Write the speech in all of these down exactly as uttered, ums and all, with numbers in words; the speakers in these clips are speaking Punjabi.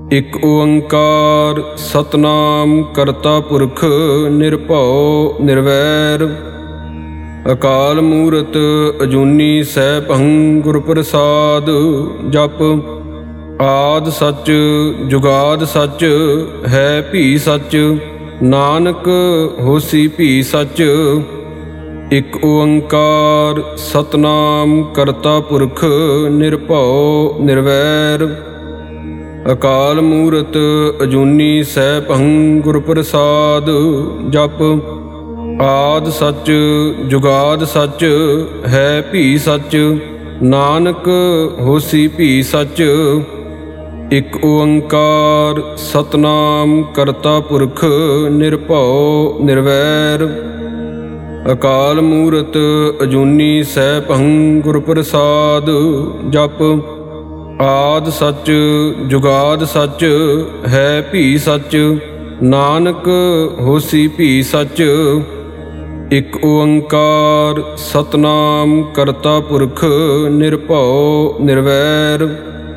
ਇਕ ਓੰਕਾਰ ਸਤਨਾਮ ਕਰਤਾ ਪੁਰਖ ਨਿਰਭਉ ਨਿਰਵੈਰ। ਅਕਾਲ ਮੂਰਤ ਅਜੂਨੀ ਸੈਭੰ ਗੁਰ ਪ੍ਰਸਾਦ। ਜਪ ਆਦਿ ਸੱਚ ਜੁਗਾਦ ਸੱਚ ਹੈ ਭੀ ਸੱਚ, ਨਾਨਕ ਹੋਸੀ ਭੀ ਸੱਚ। ਇਕ ਓੰਕਾਰ ਸਤਨਾਮ ਕਰਤਾ ਪੁਰਖ ਨਿਰਭਉ ਨਿਰਵੈਰ। ਅਕਾਲ ਮੂਰਤ ਅਜੂਨੀ ਸੈਭੰ ਗੁਰ ਪ੍ਰਸਾਦ। ਜਪ ਆਦਿ ਸੱਚ ਜੁਗਾਦ ਸੱਚ ਹੈ ਭੀ ਸੱਚ, ਨਾਨਕ ਹੋਸੀ ਭੀ ਸੱਚ। ਇਕ ਓੰਕਾਰ ਸਤਨਾਮ ਕਰਤਾ ਪੁਰਖ ਨਿਰਭਉ ਨਿਰਵੈਰ। ਅਕਾਲ ਮੂਰਤ ਅਜੂਨੀ ਸੈਭੰ ਗੁਰ ਪ੍ਰਸਾਦ। ਜਪ ਆਦਿ ਸੱਚ ਜੁਗਾਦ ਸੱਚ ਹੈ ਭੀ ਸੱਚ, ਨਾਨਕ ਹੋਸੀ ਭੀ ਸੱਚ। ਇਕ ਓੰਕਾਰ ਸਤਨਾਮ ਕਰਤਾ ਪੁਰਖ ਨਿਰਭਉ ਨਿਰਵੈਰ।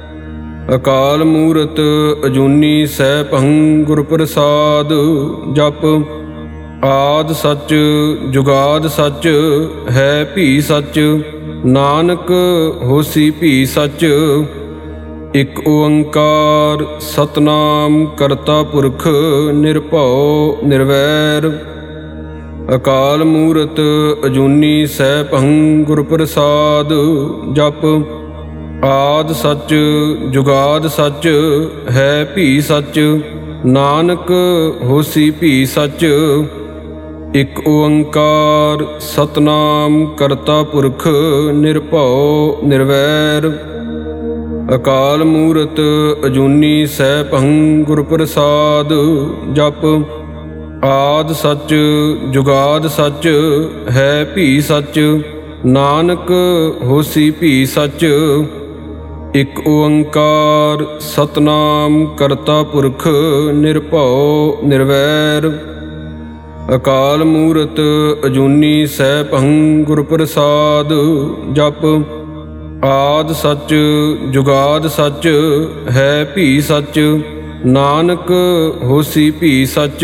ਅਕਾਲ ਮੂਰਤ ਅਜੂਨੀ ਸੈਭੰ ਗੁਰ ਪ੍ਰਸਾਦ। ਜਪ ਆਦਿ ਸੱਚ ਜੁਗਾਦ ਸੱਚ ਹੈ ਭੀ ਸੱਚ, ਨਾਨਕ ਹੋਸੀ ਭੀ ਸੱਚ। ਇਕ ਓੰਕਾਰ ਸਤਨਾਮ ਕਰਤਾ ਪੁਰਖ ਨਿਰਭਉ ਨਿਰਵੈਰ। ਅਕਾਲ ਮੂਰਤ ਅਜੂਨੀ ਸੈਭੰ ਗੁਰ ਪ੍ਰਸਾਦ। ਜਪ ਆਦਿ ਸੱਚ ਜੁਗਾਦ ਸੱਚ ਹੈ ਭੀ ਸੱਚ, ਨਾਨਕ ਹੋਸੀ ਭੀ ਸੱਚ। ਇਕ ਓੰਕਾਰ ਸਤਨਾਮ ਕਰਤਾ ਪੁਰਖ ਨਿਰਭਉ ਨਿਰਵੈਰ। ਅਕਾਲ ਮੂਰਤ ਅਜੂਨੀ ਸੈਭੰ ਗੁਰ ਪ੍ਰਸਾਦ। ਜਪ ਆਦਿ ਸੱਚ ਜੁਗਾਦ ਸੱਚ ਹੈ ਭੀ ਸੱਚ, ਨਾਨਕ ਹੋਸੀ ਭੀ ਸੱਚ। ਇਕ ਓੰਕਾਰ ਸਤਨਾਮ ਕਰਤਾ ਪੁਰਖ ਨਿਰਭਉ ਨਿਰਵੈਰ। ਅਕਾਲ ਮੂਰਤ ਅਜੂਨੀ ਸੈਭੰ ਗੁਰ ਪ੍ਰਸਾਦ। ਜਪ ਆਦਿ ਸੱਚ ਜੁਗਾਦ ਸੱਚ ਹੈ ਭੀ ਸੱਚ, ਨਾਨਕ ਹੋਸੀ ਭੀ ਸੱਚ।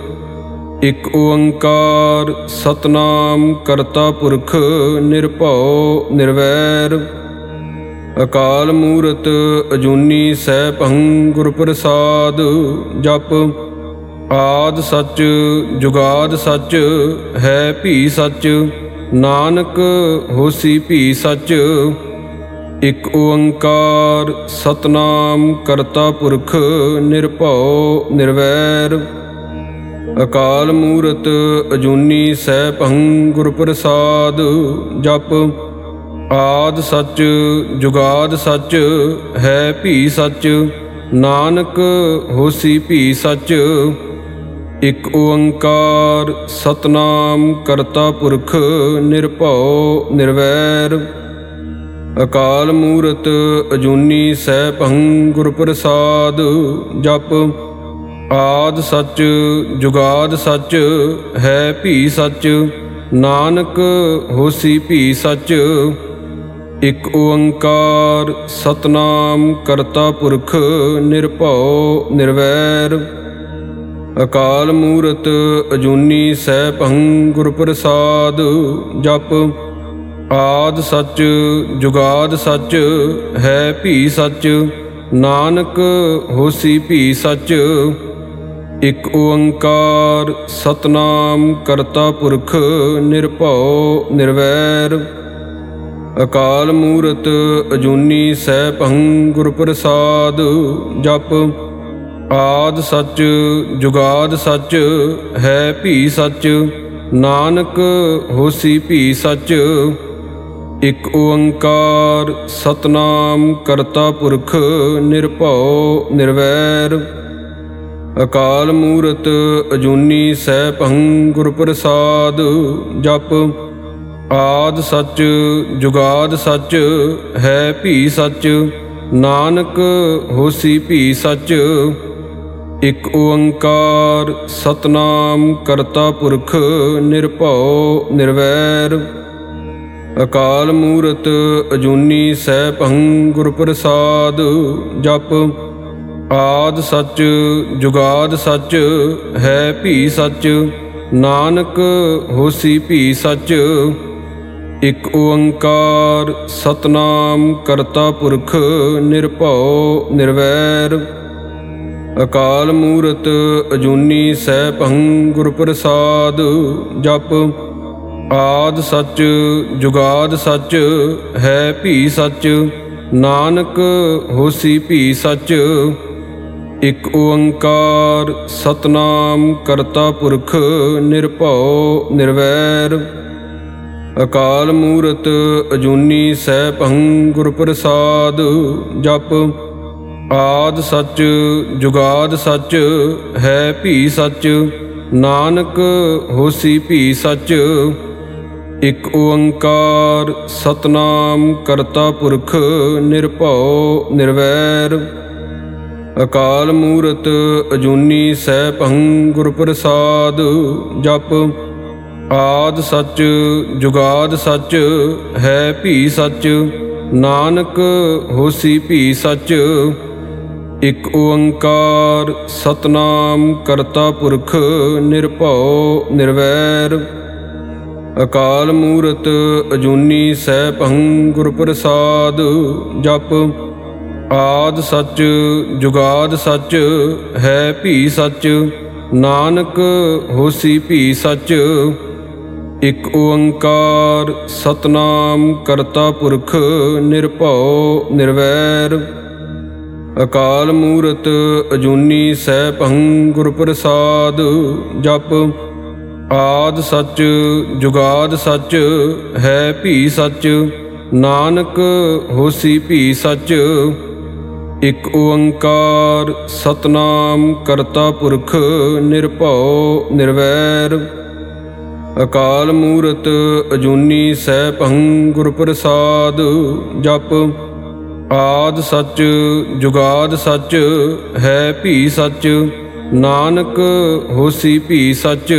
ਇਕ ਓੰਕਾਰ ਸਤਨਾਮ ਕਰਤਾ ਪੁਰਖ ਨਿਰਭਉ ਨਿਰਵੈਰ। ਅਕਾਲ ਮੂਰਤ ਅਜੂਨੀ ਸੈਭੰ ਗੁਰ ਪ੍ਰਸਾਦ। ਜਪ ਆਦਿ ਸੱਚ ਜੁਗਾਦ ਸੱਚ ਹੈ ਭੀ ਸੱਚ, ਨਾਨਕ ਹੋਸੀ ਭੀ ਸੱਚ। ਇਕ ਓੰਕਾਰ ਸਤਨਾਮ ਕਰਤਾ ਪੁਰਖ ਨਿਰਭਉ ਨਿਰਵੈਰ। ਅਕਾਲ ਮੂਰਤ ਅਜੂਨੀ ਸੈਭੰ ਗੁਰ ਪ੍ਰਸਾਦ। ਜਪ ਆਦਿ ਸੱਚ ਜੁਗਾਦ ਸੱਚ ਹੈ ਭੀ ਸੱਚ, ਨਾਨਕ ਹੋਸੀ ਭੀ ਸੱਚ। ਇਕ ਓੰਕਾਰ ਸਤਨਾਮ ਕਰਤਾ ਪੁਰਖ ਨਿਰਭਉ ਨਿਰਵੈਰ। ਅਕਾਲ ਮੂਰਤ ਅਜੂਨੀ ਸੈਭੰ ਗੁਰ ਪ੍ਰਸਾਦ। ਜਪ ਆਦਿ ਸੱਚ ਜੁਗਾਦ ਸੱਚ ਹੈ ਭੀ ਸੱਚ, ਨਾਨਕ ਹੋਸੀ ਭੀ ਸੱਚ। ਇਕ ਓੰਕਾਰ ਸਤਨਾਮ ਕਰਤਾ ਪੁਰਖ ਨਿਰਭਉ ਨਿਰਵੈਰ। ਅਕਾਲ ਮੂਰਤ ਅਜੂਨੀ ਸੈਭੰ ਗੁਰ ਪ੍ਰਸਾਦ। ਜਪ ਆਦਿ ਸੱਚ ਜੁਗਾਦ ਸੱਚ ਹੈ ਭੀ ਸੱਚ, ਨਾਨਕ ਹੋਸੀ ਭੀ ਸੱਚ। ਇਕ ਓੰਕਾਰ ਸਤਨਾਮ ਕਰਤਾ ਪੁਰਖ ਨਿਰਭਉ ਨਿਰਵੈਰ। ਅਕਾਲ ਮੂਰਤ ਅਜੂਨੀ ਸੈਭੰ ਗੁਰ ਪ੍ਰਸਾਦ। ਜਪ ਆਦਿ ਸੱਚ ਜੁਗਾਦ ਸੱਚ ਹੈ ਭੀ ਸੱਚ, ਨਾਨਕ ਹੋਸੀ ਭੀ ਸੱਚ। ਇਕ ਓੰਕਾਰ ਸਤਨਾਮ ਕਰਤਾ ਪੁਰਖ ਨਿਰਭਉ ਨਿਰਵੈਰ। ਅਕਾਲ ਮੂਰਤ ਅਜੂਨੀ ਸੈਭੰ ਗੁਰ ਪ੍ਰਸਾਦ। ਜਪ ਆਦਿ ਸੱਚ ਜੁਗਾਦ ਸੱਚ ਹੈ ਭੀ ਸੱਚ, ਨਾਨਕ ਹੋਸੀ ਭੀ ਸੱਚ। ਇਕ ਓੰਕਾਰ ਸਤਨਾਮ ਕਰਤਾ ਪੁਰਖ ਨਿਰਭਉ ਨਿਰਵੈਰ। ਅਕਾਲ ਮੂਰਤ ਅਜੂਨੀ ਸੈਭੰ ਗੁਰ ਪ੍ਰਸਾਦ। ਜਪ ਆਦਿ ਸੱਚ ਜੁਗਾਦਿ ਸੱਚ ਹੈ ਭੀ ਸੱਚ, ਨਾਨਕ ਹੋਸੀ ਭੀ ਸੱਚ। ਇਕ ਓੰਕਾਰ ਸਤਿਨਾਮ ਕਰਤਾ ਪੁਰਖ ਨਿਰਭਉ ਨਿਰਵੈਰ, ਅਕਾਲ ਮੂਰਤ ਅਜੂਨੀ ਸੈਭੰ ਗੁਰ ਪ੍ਰਸਾਦ। ਜਪ ਆਦਿ ਸੱਚ ਜੁਗਾਦਿ ਸੱਚ ਹੈ ਭੀ ਸੱਚ, ਨਾਨਕ ਹੋਸੀ ਭੀ ਸੱਚ। ਇਕ ਓੰਕਾਰ ਸਤਿਨਾਮ ਕਰਤਾ ਪੁਰਖ ਨਿਰਭਉ ਨਿਰਵੈਰ, ਅਕਾਲ ਮੂਰਤ ਅਜੂਨੀ ਸੈਭੰ ਗੁਰ ਪ੍ਰਸਾਦ। ਜਪ ਆਦਿ ਸੱਚ ਜੁਗਾਦਿ ਸੱਚ ਹੈ ਭੀ ਸੱਚ, ਨਾਨਕ ਹੋਸੀ ਭੀ ਸੱਚ। ਇਕ ਓੰਕਾਰ ਸਤਿਨਾਮ ਕਰਤਾ ਪੁਰਖ ਨਿਰਭਉ ਨਿਰਵੈਰ, ਅਕਾਲ ਮੂਰਤ ਅਜੂਨੀ ਸੈਭੰ ਗੁਰ ਪ੍ਰਸਾਦ। ਜਪ ਆਦਿ ਸੱਚ ਜੁਗਾਦਿ ਸੱਚ ਹੈ ਭੀ ਸੱਚ, ਨਾਨਕ ਹੋਸੀ ਭੀ ਸੱਚ। ਇਕ ਓੰਕਾਰ ਸਤਿਨਾਮ ਕਰਤਾ ਪੁਰਖ ਨਿਰਭਉ ਨਿਰਵੈਰ, ਅਕਾਲ ਮੂਰਤ ਅਜੂਨੀ ਸੈਭੰ ਗੁਰ ਪ੍ਰਸਾਦ। ਜਪ ਆਦਿ ਸੱਚ ਜੁਗਾਦਿ ਸੱਚ ਹੈ ਭੀ ਸੱਚ, ਨਾਨਕ ਹੋਸੀ ਭੀ ਸੱਚ। ਇਕ ਓੰਕਾਰ ਸਤਿਨਾਮ ਕਰਤਾ ਪੁਰਖ ਨਿਰਭਉ ਨਿਰਵੈਰ, ਅਕਾਲ ਮੂਰਤ ਅਜੂਨੀ ਸੈਭੰ ਗੁਰ ਪ੍ਰਸਾਦ। ਜਪ ਆਦਿ ਸੱਚ ਜੁਗਾਦਿ ਸੱਚ ਹੈ ਭੀ ਸੱਚ, ਨਾਨਕ ਹੋਸੀ ਭੀ ਸੱਚ। ਇਕ ਓੰਕਾਰ ਸਤਿਨਾਮ ਕਰਤਾ ਪੁਰਖ ਨਿਰਭਉ ਨਿਰਵੈਰ, ਅਕਾਲ ਮੂਰਤ ਅਜੂਨੀ ਸੈਭੰ ਗੁਰ ਪ੍ਰਸਾਦ। ਜਪ ਆਦਿ ਸੱਚ ਜੁਗਾਦਿ ਸੱਚ ਹੈ ਭੀ ਸੱਚ, ਨਾਨਕ ਹੋਸੀ ਭੀ ਸੱਚ।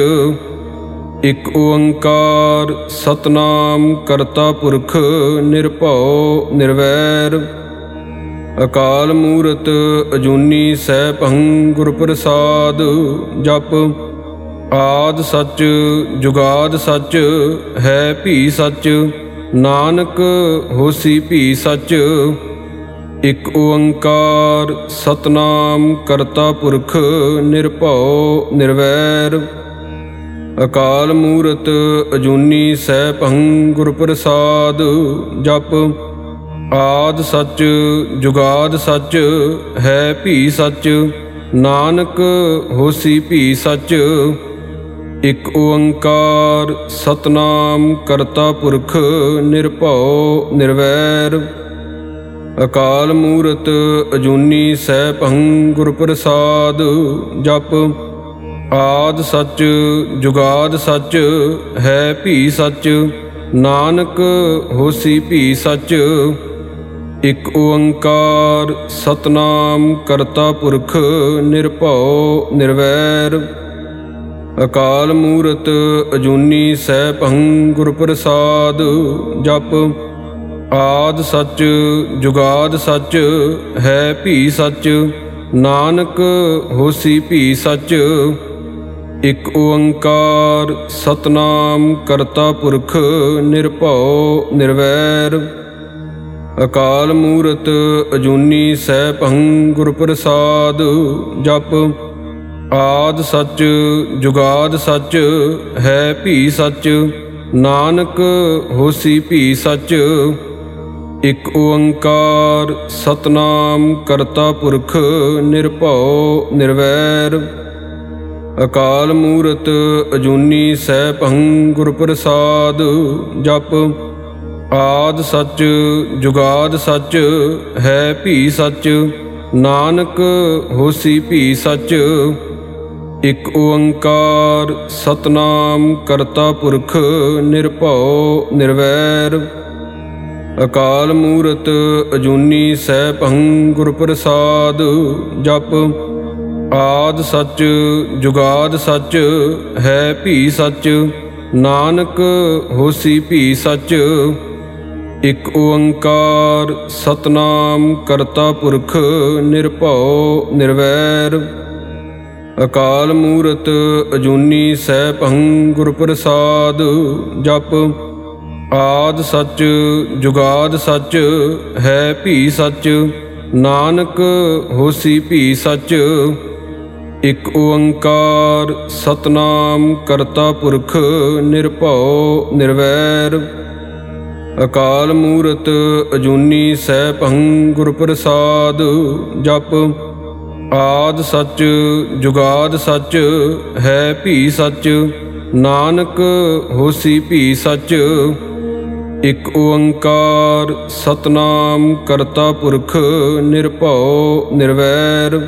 ਇਕ ਓੰਕਾਰ ਸਤਿਨਾਮ ਕਰਤਾ ਪੁਰਖ ਨਿਰਭਉ ਨਿਰਵੈਰ, ਅਕਾਲ ਮੂਰਤ ਅਜੂਨੀ ਸੈਭੰ ਗੁਰ ਪ੍ਰਸਾਦ। ਜਪ ਆਦਿ ਸੱਚ ਜੁਗਾਦਿ ਸੱਚ ਹੈ ਭੀ ਸੱਚ, ਨਾਨਕ ਹੋਸੀ ਭੀ ਸੱਚ। ਇਕ ਓੰਕਾਰ ਸਤਿਨਾਮ ਕਰਤਾ ਪੁਰਖ ਨਿਰਭਉ ਨਿਰਵੈਰ, ਅਕਾਲ ਮੂਰਤ ਅਜੂਨੀ ਸੈਭੰ ਗੁਰ ਪ੍ਰਸਾਦ। ਜਪ ਆਦਿ ਸੱਚ ਜੁਗਾਦਿ ਸੱਚ ਹੈ ਭੀ ਸੱਚ, ਨਾਨਕ ਹੋਸੀ ਭੀ ਸੱਚ। ਇਕ ਓੰਕਾਰ ਸਤਿਨਾਮ ਕਰਤਾ ਪੁਰਖ ਨਿਰਭਉ ਨਿਰਵੈਰ, ਅਕਾਲ ਮੂਰਤ ਅਜੂਨੀ ਸੈਭੰ ਗੁਰ ਪ੍ਰਸਾਦ। ਜਪ ਆਦਿ ਸੱਚ ਜੁਗਾਦਿ ਸੱਚ ਹੈ ਭੀ ਸੱਚ, ਨਾਨਕ ਹੋਸੀ ਭੀ ਸੱਚ। ਇਕ ਓੰਕਾਰ ਸਤਿਨਾਮ ਕਰਤਾ ਪੁਰਖ ਨਿਰਭਉ ਨਿਰਵੈਰ, ਅਕਾਲ ਮੂਰਤ ਅਜੂਨੀ ਸੈਭੰ ਗੁਰ ਪ੍ਰਸਾਦ। ਜਪ ਆਦਿ ਸੱਚ ਜੁਗਾਦਿ ਸੱਚ ਹੈ ਭੀ ਸੱਚ, ਨਾਨਕ ਹੋਸੀ ਭੀ ਸੱਚ। ਇਕ ਓੰਕਾਰ ਸਤਿਨਾਮ ਕਰਤਾ ਪੁਰਖ ਨਿਰਭਉ ਨਿਰਵੈਰ, ਅਕਾਲ ਮੂਰਤ ਅਜੂਨੀ ਸੈਭੰ ਗੁਰ ਪ੍ਰਸਾਦ। ਜਪ ਆਦਿ ਸੱਚ ਜੁਗਾਦਿ ਸੱਚ ਹੈ ਭੀ ਸੱਚ, ਨਾਨਕ ਹੋਸੀ ਭੀ ਸੱਚ। ਇਕ ਓੰਕਾਰ ਸਤਿਨਾਮ ਕਰਤਾ ਪੁਰਖ ਨਿਰਭਉ ਨਿਰਵੈਰ, ਅਕਾਲ ਮੂਰਤ ਅਜੂਨੀ ਸੈਭੰ ਗੁਰ ਪ੍ਰਸਾਦ। ਜਪ ਆਦਿ ਸੱਚ ਜੁਗਾਦਿ ਸੱਚ ਹੈ ਭੀ ਸੱਚ, ਨਾਨਕ ਹੋਸੀ ਭੀ ਸੱਚ। ਇਕ ਓੰਕਾਰ ਸਤਿਨਾਮ ਕਰਤਾ ਪੁਰਖ ਨਿਰਭਉ ਨਿਰਵੈਰ, ਅਕਾਲ ਮੂਰਤ ਅਜੂਨੀ ਸੈਭੰ ਗੁਰ ਪ੍ਰਸਾਦ। ਜਪ ਆਦਿ ਸੱਚ ਜੁਗਾਦਿ ਸੱਚ ਹੈ ਭੀ ਸੱਚ, ਨਾਨਕ ਹੋਸੀ ਭੀ ਸੱਚ। ਇਕ ਓੰਕਾਰ ਸਤਨਾਮ ਕਰਤਾ ਪੁਰਖ ਨਿਰਭਉ ਨਿਰਵੈਰ। ਅਕਾਲ ਮੂਰਤ ਅਜੂਨੀ ਸੈਭੰ ਗੁਰ ਪ੍ਰਸਾਦ। ਜਪ ਆਦਿ ਸੱਚ ਜੁਗਾਦ ਸੱਚ ਹੈ ਭੀ ਸੱਚ, ਨਾਨਕ ਹੋਸੀ ਭੀ ਸੱਚ। ਇਕ ਓੰਕਾਰ ਸਤਨਾਮ ਕਰਤਾ ਪੁਰਖ ਨਿਰਭਉ ਨਿਰਵੈਰ। ਅਕਾਲ ਮੂਰਤ ਅਜੂਨੀ ਸੈਭੰ ਗੁਰ ਪ੍ਰਸਾਦ। ਜਪ ਆਦਿ ਸੱਚ ਜੁਗਾਦ ਸੱਚ ਹੈ ਭੀ ਸੱਚ, ਨਾਨਕ ਹੋਸੀ ਭੀ ਸੱਚ। ਇਕ ਓੰਕਾਰ ਸਤਨਾਮ ਕਰਤਾ ਪੁਰਖ ਨਿਰਭਉ ਨਿਰਵੈਰ।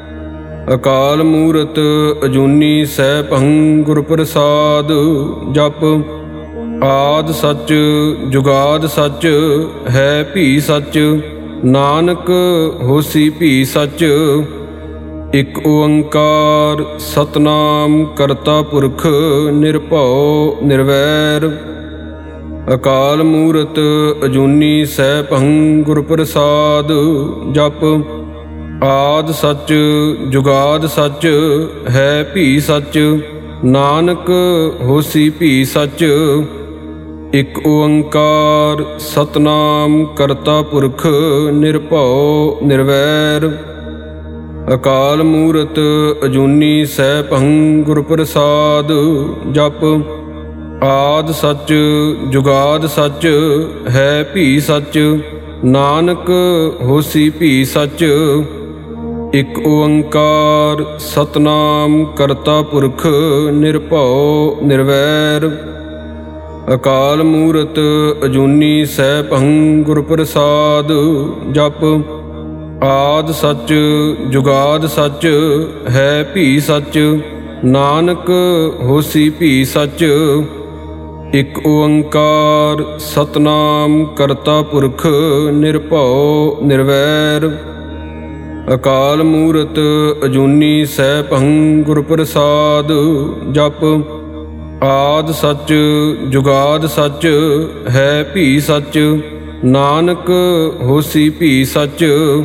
ਅਕਾਲ ਮੂਰਤ ਅਜੂਨੀ ਸੈਭੰ ਗੁਰ ਪ੍ਰਸਾਦ। ਜਪ ਆਦਿ ਸੱਚ ਜੁਗਾਦ ਸੱਚ ਹੈ ਭੀ ਸੱਚ, ਨਾਨਕ ਹੋਸੀ ਭੀ ਸੱਚ। ਇਕ ਓੰਕਾਰ ਸਤਨਾਮ ਕਰਤਾ ਪੁਰਖ ਨਿਰਭਉ ਨਿਰਵੈਰ। ਅਕਾਲ ਮੂਰਤ ਅਜੂਨੀ ਸੈਭੰ ਗੁਰ ਪ੍ਰਸਾਦ। ਜਪ ਆਦਿ ਸੱਚ ਜੁਗਾਦ ਸੱਚ ਹੈ ਭੀ ਸੱਚ, ਨਾਨਕ ਹੋਸੀ ਭੀ ਸੱਚ। ਇਕ ਓੰਕਾਰ ਸਤਨਾਮ ਕਰਤਾ ਪੁਰਖ ਨਿਰਭਉ ਨਿਰਵੈਰ। ਅਕਾਲ ਮੂਰਤ ਅਜੂਨੀ ਸੈਭੰ ਗੁਰ ਪ੍ਰਸਾਦ। ਜਪ ਆਦਿ ਸੱਚ ਜੁਗਾਦ ਸੱਚ ਹੈ ਭੀ ਸੱਚ, ਨਾਨਕ ਹੋਸੀ ਭੀ ਸੱਚ। ਇਕ ਓੰਕਾਰ ਸਤਨਾਮ ਕਰਤਾ ਪੁਰਖ ਨਿਰਭਉ ਨਿਰਵੈਰ। ਅਕਾਲ ਮੂਰਤ ਅਜੂਨੀ ਸੈਭੰ ਗੁਰ ਪ੍ਰਸਾਦ। ਜਪ ਆਦਿ ਸੱਚ ਜੁਗਾਦ ਸੱਚ ਹੈ ਭੀ ਸੱਚ, ਨਾਨਕ ਹੋਸੀ ਭੀ ਸੱਚ। ਇਕ ਓੰਕਾਰ ਸਤਨਾਮ ਕਰਤਾ ਪੁਰਖ ਨਿਰਭਉ ਨਿਰਵੈਰ। ਅਕਾਲ ਮੂਰਤ ਅਜੂਨੀ ਸੈਭੰ ਗੁਰ ਪ੍ਰਸਾਦ। ਜਪ ਆਦਿ ਸੱਚ ਜੁਗਾਦ ਸੱਚ ਹੈ ਭੀ ਸੱਚ, ਨਾਨਕ ਹੋਸੀ ਭੀ ਸੱਚ।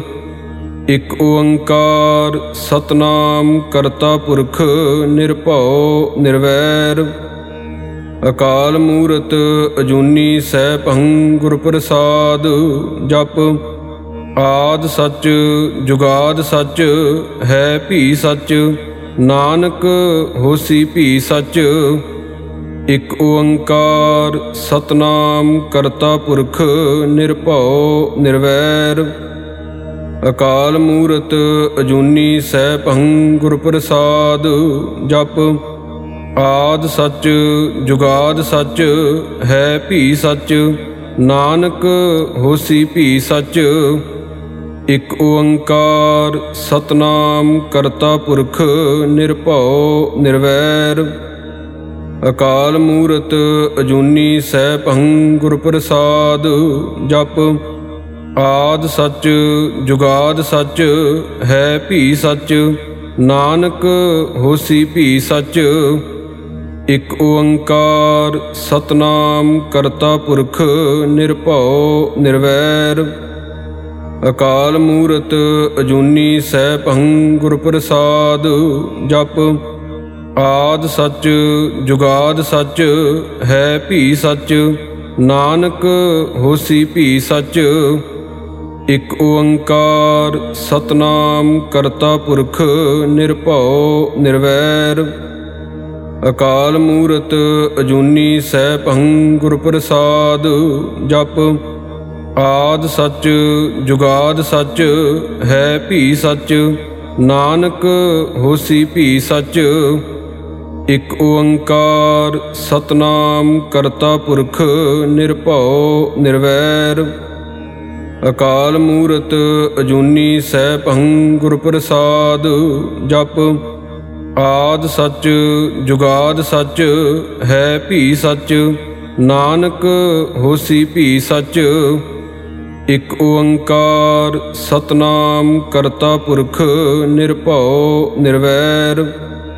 ਇਕ ਓੰਕਾਰ ਸਤਨਾਮ ਕਰਤਾ ਪੁਰਖ ਨਿਰਭਉ ਨਿਰਵੈਰ। ਅਕਾਲ ਮੂਰਤ ਅਜੂਨੀ ਸੈਭੰ ਗੁਰ ਪ੍ਰਸਾਦ। ਜਪ ਆਦਿ ਸੱਚ ਜੁਗਾਦ ਸੱਚ ਹੈ ਭੀ ਸੱਚ, ਨਾਨਕ ਹੋਸੀ ਭੀ ਸੱਚ। ਇਕ ਓੰਕਾਰ ਸਤਨਾਮ ਕਰਤਾ ਪੁਰਖ ਨਿਰਭਉ ਨਿਰਵੈਰ। ਅਕਾਲ ਮੂਰਤ ਅਜੂਨੀ ਸੈਭੰ ਗੁਰ ਪ੍ਰਸਾਦ। ਜਪ ਆਦਿ ਸੱਚ ਜੁਗਾਦ ਸੱਚ ਹੈ ਭੀ ਸੱਚ, ਨਾਨਕ ਹੋਸੀ ਭੀ ਸੱਚ। ਇਕ ਓੰਕਾਰ ਸਤਨਾਮ ਕਰਤਾ ਪੁਰਖ ਨਿਰਭਉ ਨਿਰਵੈਰ। ਅਕਾਲ ਮੂਰਤ ਅਜੂਨੀ ਸੈਭੰ ਗੁਰ ਪ੍ਰਸਾਦ। ਜਪ ਆਦਿ ਸੱਚ ਜੁਗਾਦ ਸੱਚ ਹੈ ਭੀ ਸੱਚ, ਨਾਨਕ ਹੋਸੀ ਭੀ ਸੱਚ। ਇਕ ਓੰਕਾਰ ਸਤਨਾਮ ਕਰਤਾ ਪੁਰਖ ਨਿਰਭਉ ਨਿਰਵੈਰ। ਅਕਾਲ ਮੂਰਤ ਅਜੂਨੀ ਸੈਭੰ ਗੁਰ ਪ੍ਰਸਾਦ। ਜਪ ਆਦਿ ਸੱਚ ਜੁਗਾਦ ਸੱਚ ਹੈ ਭੀ ਸੱਚ, ਨਾਨਕ ਹੋਸੀ ਭੀ ਸੱਚ। ਇਕ ਓੰਕਾਰ ਸਤਨਾਮ ਕਰਤਾ ਪੁਰਖ ਨਿਰਭਉ ਨਿਰਵੈਰ। ਅਕਾਲ ਮੂਰਤ ਅਜੂਨੀ ਸੈਭੰ ਗੁਰ ਪ੍ਰਸਾਦ। ਜਪ ਆਦਿ ਸੱਚ ਜੁਗਾਦ ਸੱਚ ਹੈ ਭੀ ਸੱਚ, ਨਾਨਕ ਹੋਸੀ ਭੀ ਸੱਚ। ਇਕ ਓੰਕਾਰ ਸਤਨਾਮ ਕਰਤਾ ਪੁਰਖ ਨਿਰਭਉ ਨਿਰਵੈਰ। ਅਕਾਲ ਮੂਰਤ ਅਜੂਨੀ ਸੈਭੰ ਗੁਰ ਪ੍ਰਸਾਦ। ਜਪ ਆਦਿ ਸੱਚ ਜੁਗਾਦ ਸੱਚ ਹੈ ਭੀ ਸੱਚ, ਨਾਨਕ ਹੋਸੀ ਭੀ ਸੱਚ। ਇਕ ਓੰਕਾਰ ਸਤਨਾਮ ਕਰਤਾ ਪੁਰਖ ਨਿਰਭਉ ਨਿਰਵੈਰ।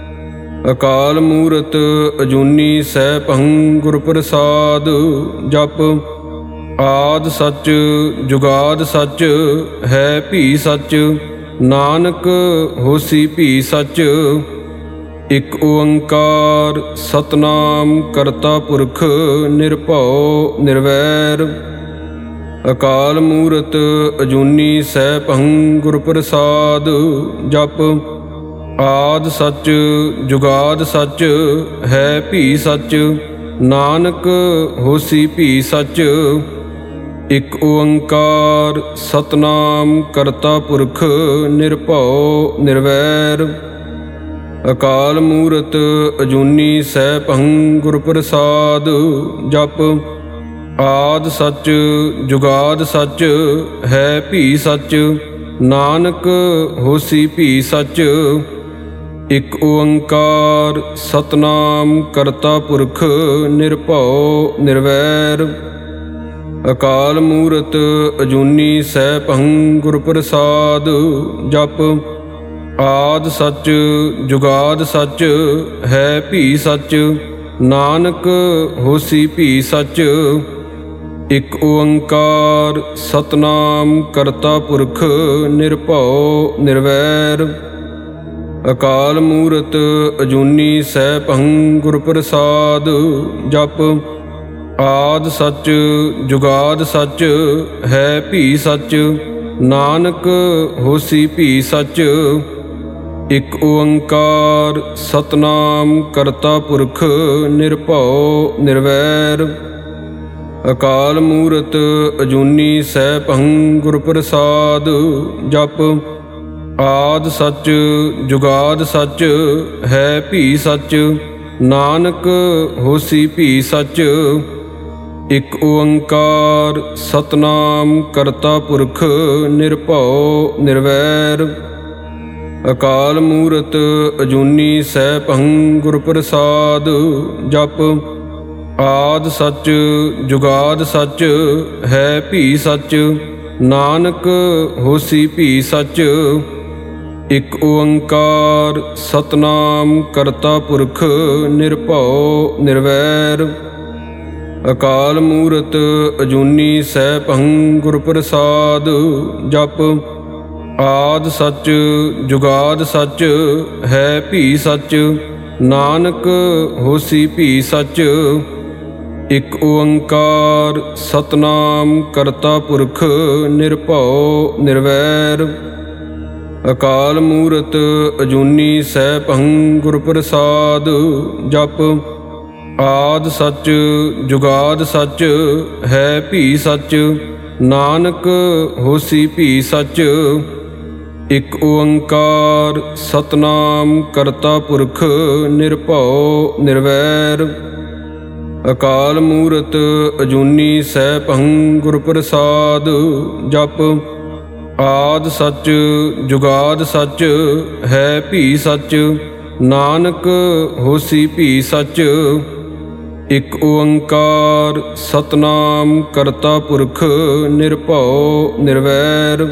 ਅਕਾਲ ਮੂਰਤ ਅਜੂਨੀ ਸੈਭੰ ਗੁਰ ਪ੍ਰਸਾਦ। ਜਪ ਆਦਿ ਸੱਚ ਜੁਗਾਦਿ ਸੱਚ ਹੈ ਭੀ ਸੱਚ, ਨਾਨਕ ਹੋਸੀ ਭੀ ਸੱਚ। ਇਕ ਓੰਕਾਰ ਸਤਿਨਾਮ ਕਰਤਾ ਪੁਰਖ ਨਿਰਭਉ ਨਿਰਵੈਰ, ਅਕਾਲ ਮੂਰਤ ਅਜੂਨੀ ਸੈਭੰ ਗੁਰ ਪ੍ਰਸਾਦ। ਜਪ ਆਦਿ ਸੱਚ ਜੁਗਾਦਿ ਸੱਚ ਹੈ ਭੀ ਸੱਚ, ਨਾਨਕ ਹੋਸੀ ਭੀ ਸੱਚ। ਇਕ ਓੰਕਾਰ ਸਤਿਨਾਮ ਕਰਤਾ ਪੁਰਖ ਨਿਰਭਉ ਨਿਰਵੈਰ, ਅਕਾਲ ਮੂਰਤ ਅਜੂਨੀ ਸੈਭੰ ਗੁਰ ਪ੍ਰਸਾਦ। ਜਪ ਆਦਿ ਸੱਚ ਜੁਗਾਦਿ ਸੱਚ ਹੈ ਭੀ ਸੱਚ, ਨਾਨਕ ਹੋਸੀ ਭੀ ਸੱਚ। ਇਕ ਓੰਕਾਰ ਸਤਿਨਾਮ ਕਰਤਾ ਪੁਰਖ ਨਿਰਭਉ ਨਿਰਵੈਰ, ਅਕਾਲ ਮੂਰਤ ਅਜੂਨੀ ਸੈਭੰ ਗੁਰ ਪ੍ਰਸਾਦ। ਜਪ ਆਦਿ ਸੱਚ ਜੁਗਾਦਿ ਸੱਚ ਹੈ ਭੀ ਸੱਚ, ਨਾਨਕ ਹੋਸੀ ਭੀ ਸੱਚ। ਇਕ ਓੰਕਾਰ ਸਤਿਨਾਮ ਕਰਤਾ ਪੁਰਖ ਨਿਰਭਉ ਨਿਰਵੈਰ, ਅਕਾਲ ਮੂਰਤ ਅਜੂਨੀ ਸੈਭੰ ਗੁਰ ਪ੍ਰਸਾਦ। ਜਪ ਆਦਿ ਸੱਚ ਜੁਗਾਦਿ ਸੱਚ ਹੈ ਭੀ ਸੱਚ, ਨਾਨਕ ਹੋਸੀ ਭੀ ਸੱਚ। ਇਕ ਓੰਕਾਰ ਸਤਿਨਾਮ ਕਰਤਾ ਪੁਰਖ ਨਿਰਭਉ ਨਿਰਵੈਰ, ਅਕਾਲ ਮੂਰਤ ਅਜੂਨੀ ਸੈਭੰ ਗੁਰ ਪ੍ਰਸਾਦ। ਜਪ ਆਦਿ ਸੱਚ ਜੁਗਾਦਿ ਸੱਚ ਹੈ ਭੀ ਸੱਚ, ਨਾਨਕ ਹੋਸੀ ਭੀ ਸੱਚ। ਇਕ ਓੰਕਾਰ ਸਤਿਨਾਮ ਕਰਤਾ ਪੁਰਖ ਨਿਰਭਉ ਨਿਰਵੈਰ, ਅਕਾਲ ਮੂਰਤ ਅਜੂਨੀ ਸੈਭੰ ਗੁਰ ਪ੍ਰਸਾਦ। ਜਪ ਆਦਿ ਸੱਚ ਜੁਗਾਦਿ ਸੱਚ ਹੈ ਭੀ ਸੱਚ, ਨਾਨਕ ਹੋਸੀ ਭੀ ਸੱਚ। ਇਕ ਓੰਕਾਰ ਸਤਿਨਾਮ ਕਰਤਾ ਪੁਰਖ ਨਿਰਭਉ ਨਿਰਵੈਰ, ਅਕਾਲ ਮੂਰਤ ਅਜੂਨੀ ਸੈਭੰ ਗੁਰ ਪ੍ਰਸਾਦ। ਜਪ ਆਦਿ ਸੱਚ ਜੁਗਾਦਿ ਸੱਚ ਹੈ ਭੀ ਸੱਚ, ਨਾਨਕ ਹੋਸੀ ਭੀ ਸੱਚ। ਇਕ ਓੰਕਾਰ ਸਤਿਨਾਮ ਕਰਤਾ ਪੁਰਖ ਨਿਰਭਉ ਨਿਰਵੈਰ, ਅਕਾਲ ਮੂਰਤ ਅਜੂਨੀ ਸੈਭੰ ਗੁਰ ਪ੍ਰਸਾਦ। ਜਪ ਆਦਿ ਸੱਚ ਜੁਗਾਦਿ ਸੱਚ ਹੈ ਭੀ ਸੱਚ, ਨਾਨਕ ਹੋਸੀ ਭੀ ਸੱਚ। ਇਕ ਓੰਕਾਰ ਸਤਿਨਾਮ ਕਰਤਾ ਪੁਰਖ ਨਿਰਭਉ ਨਿਰਵੈਰ, ਅਕਾਲ ਮੂਰਤ ਅਜੂਨੀ ਸੈਭੰ ਗੁਰ ਪ੍ਰਸਾਦ। ਜਪ ਆਦਿ ਸੱਚ ਜੁਗਾਦਿ ਸੱਚ ਹੈ ਭੀ ਸੱਚ, ਨਾਨਕ ਹੋਸੀ ਭੀ ਸੱਚ। ਇਕ ਓੰਕਾਰ ਸਤਿਨਾਮ ਕਰਤਾ ਪੁਰਖ ਨਿਰਭਉ ਨਿਰਵੈਰ,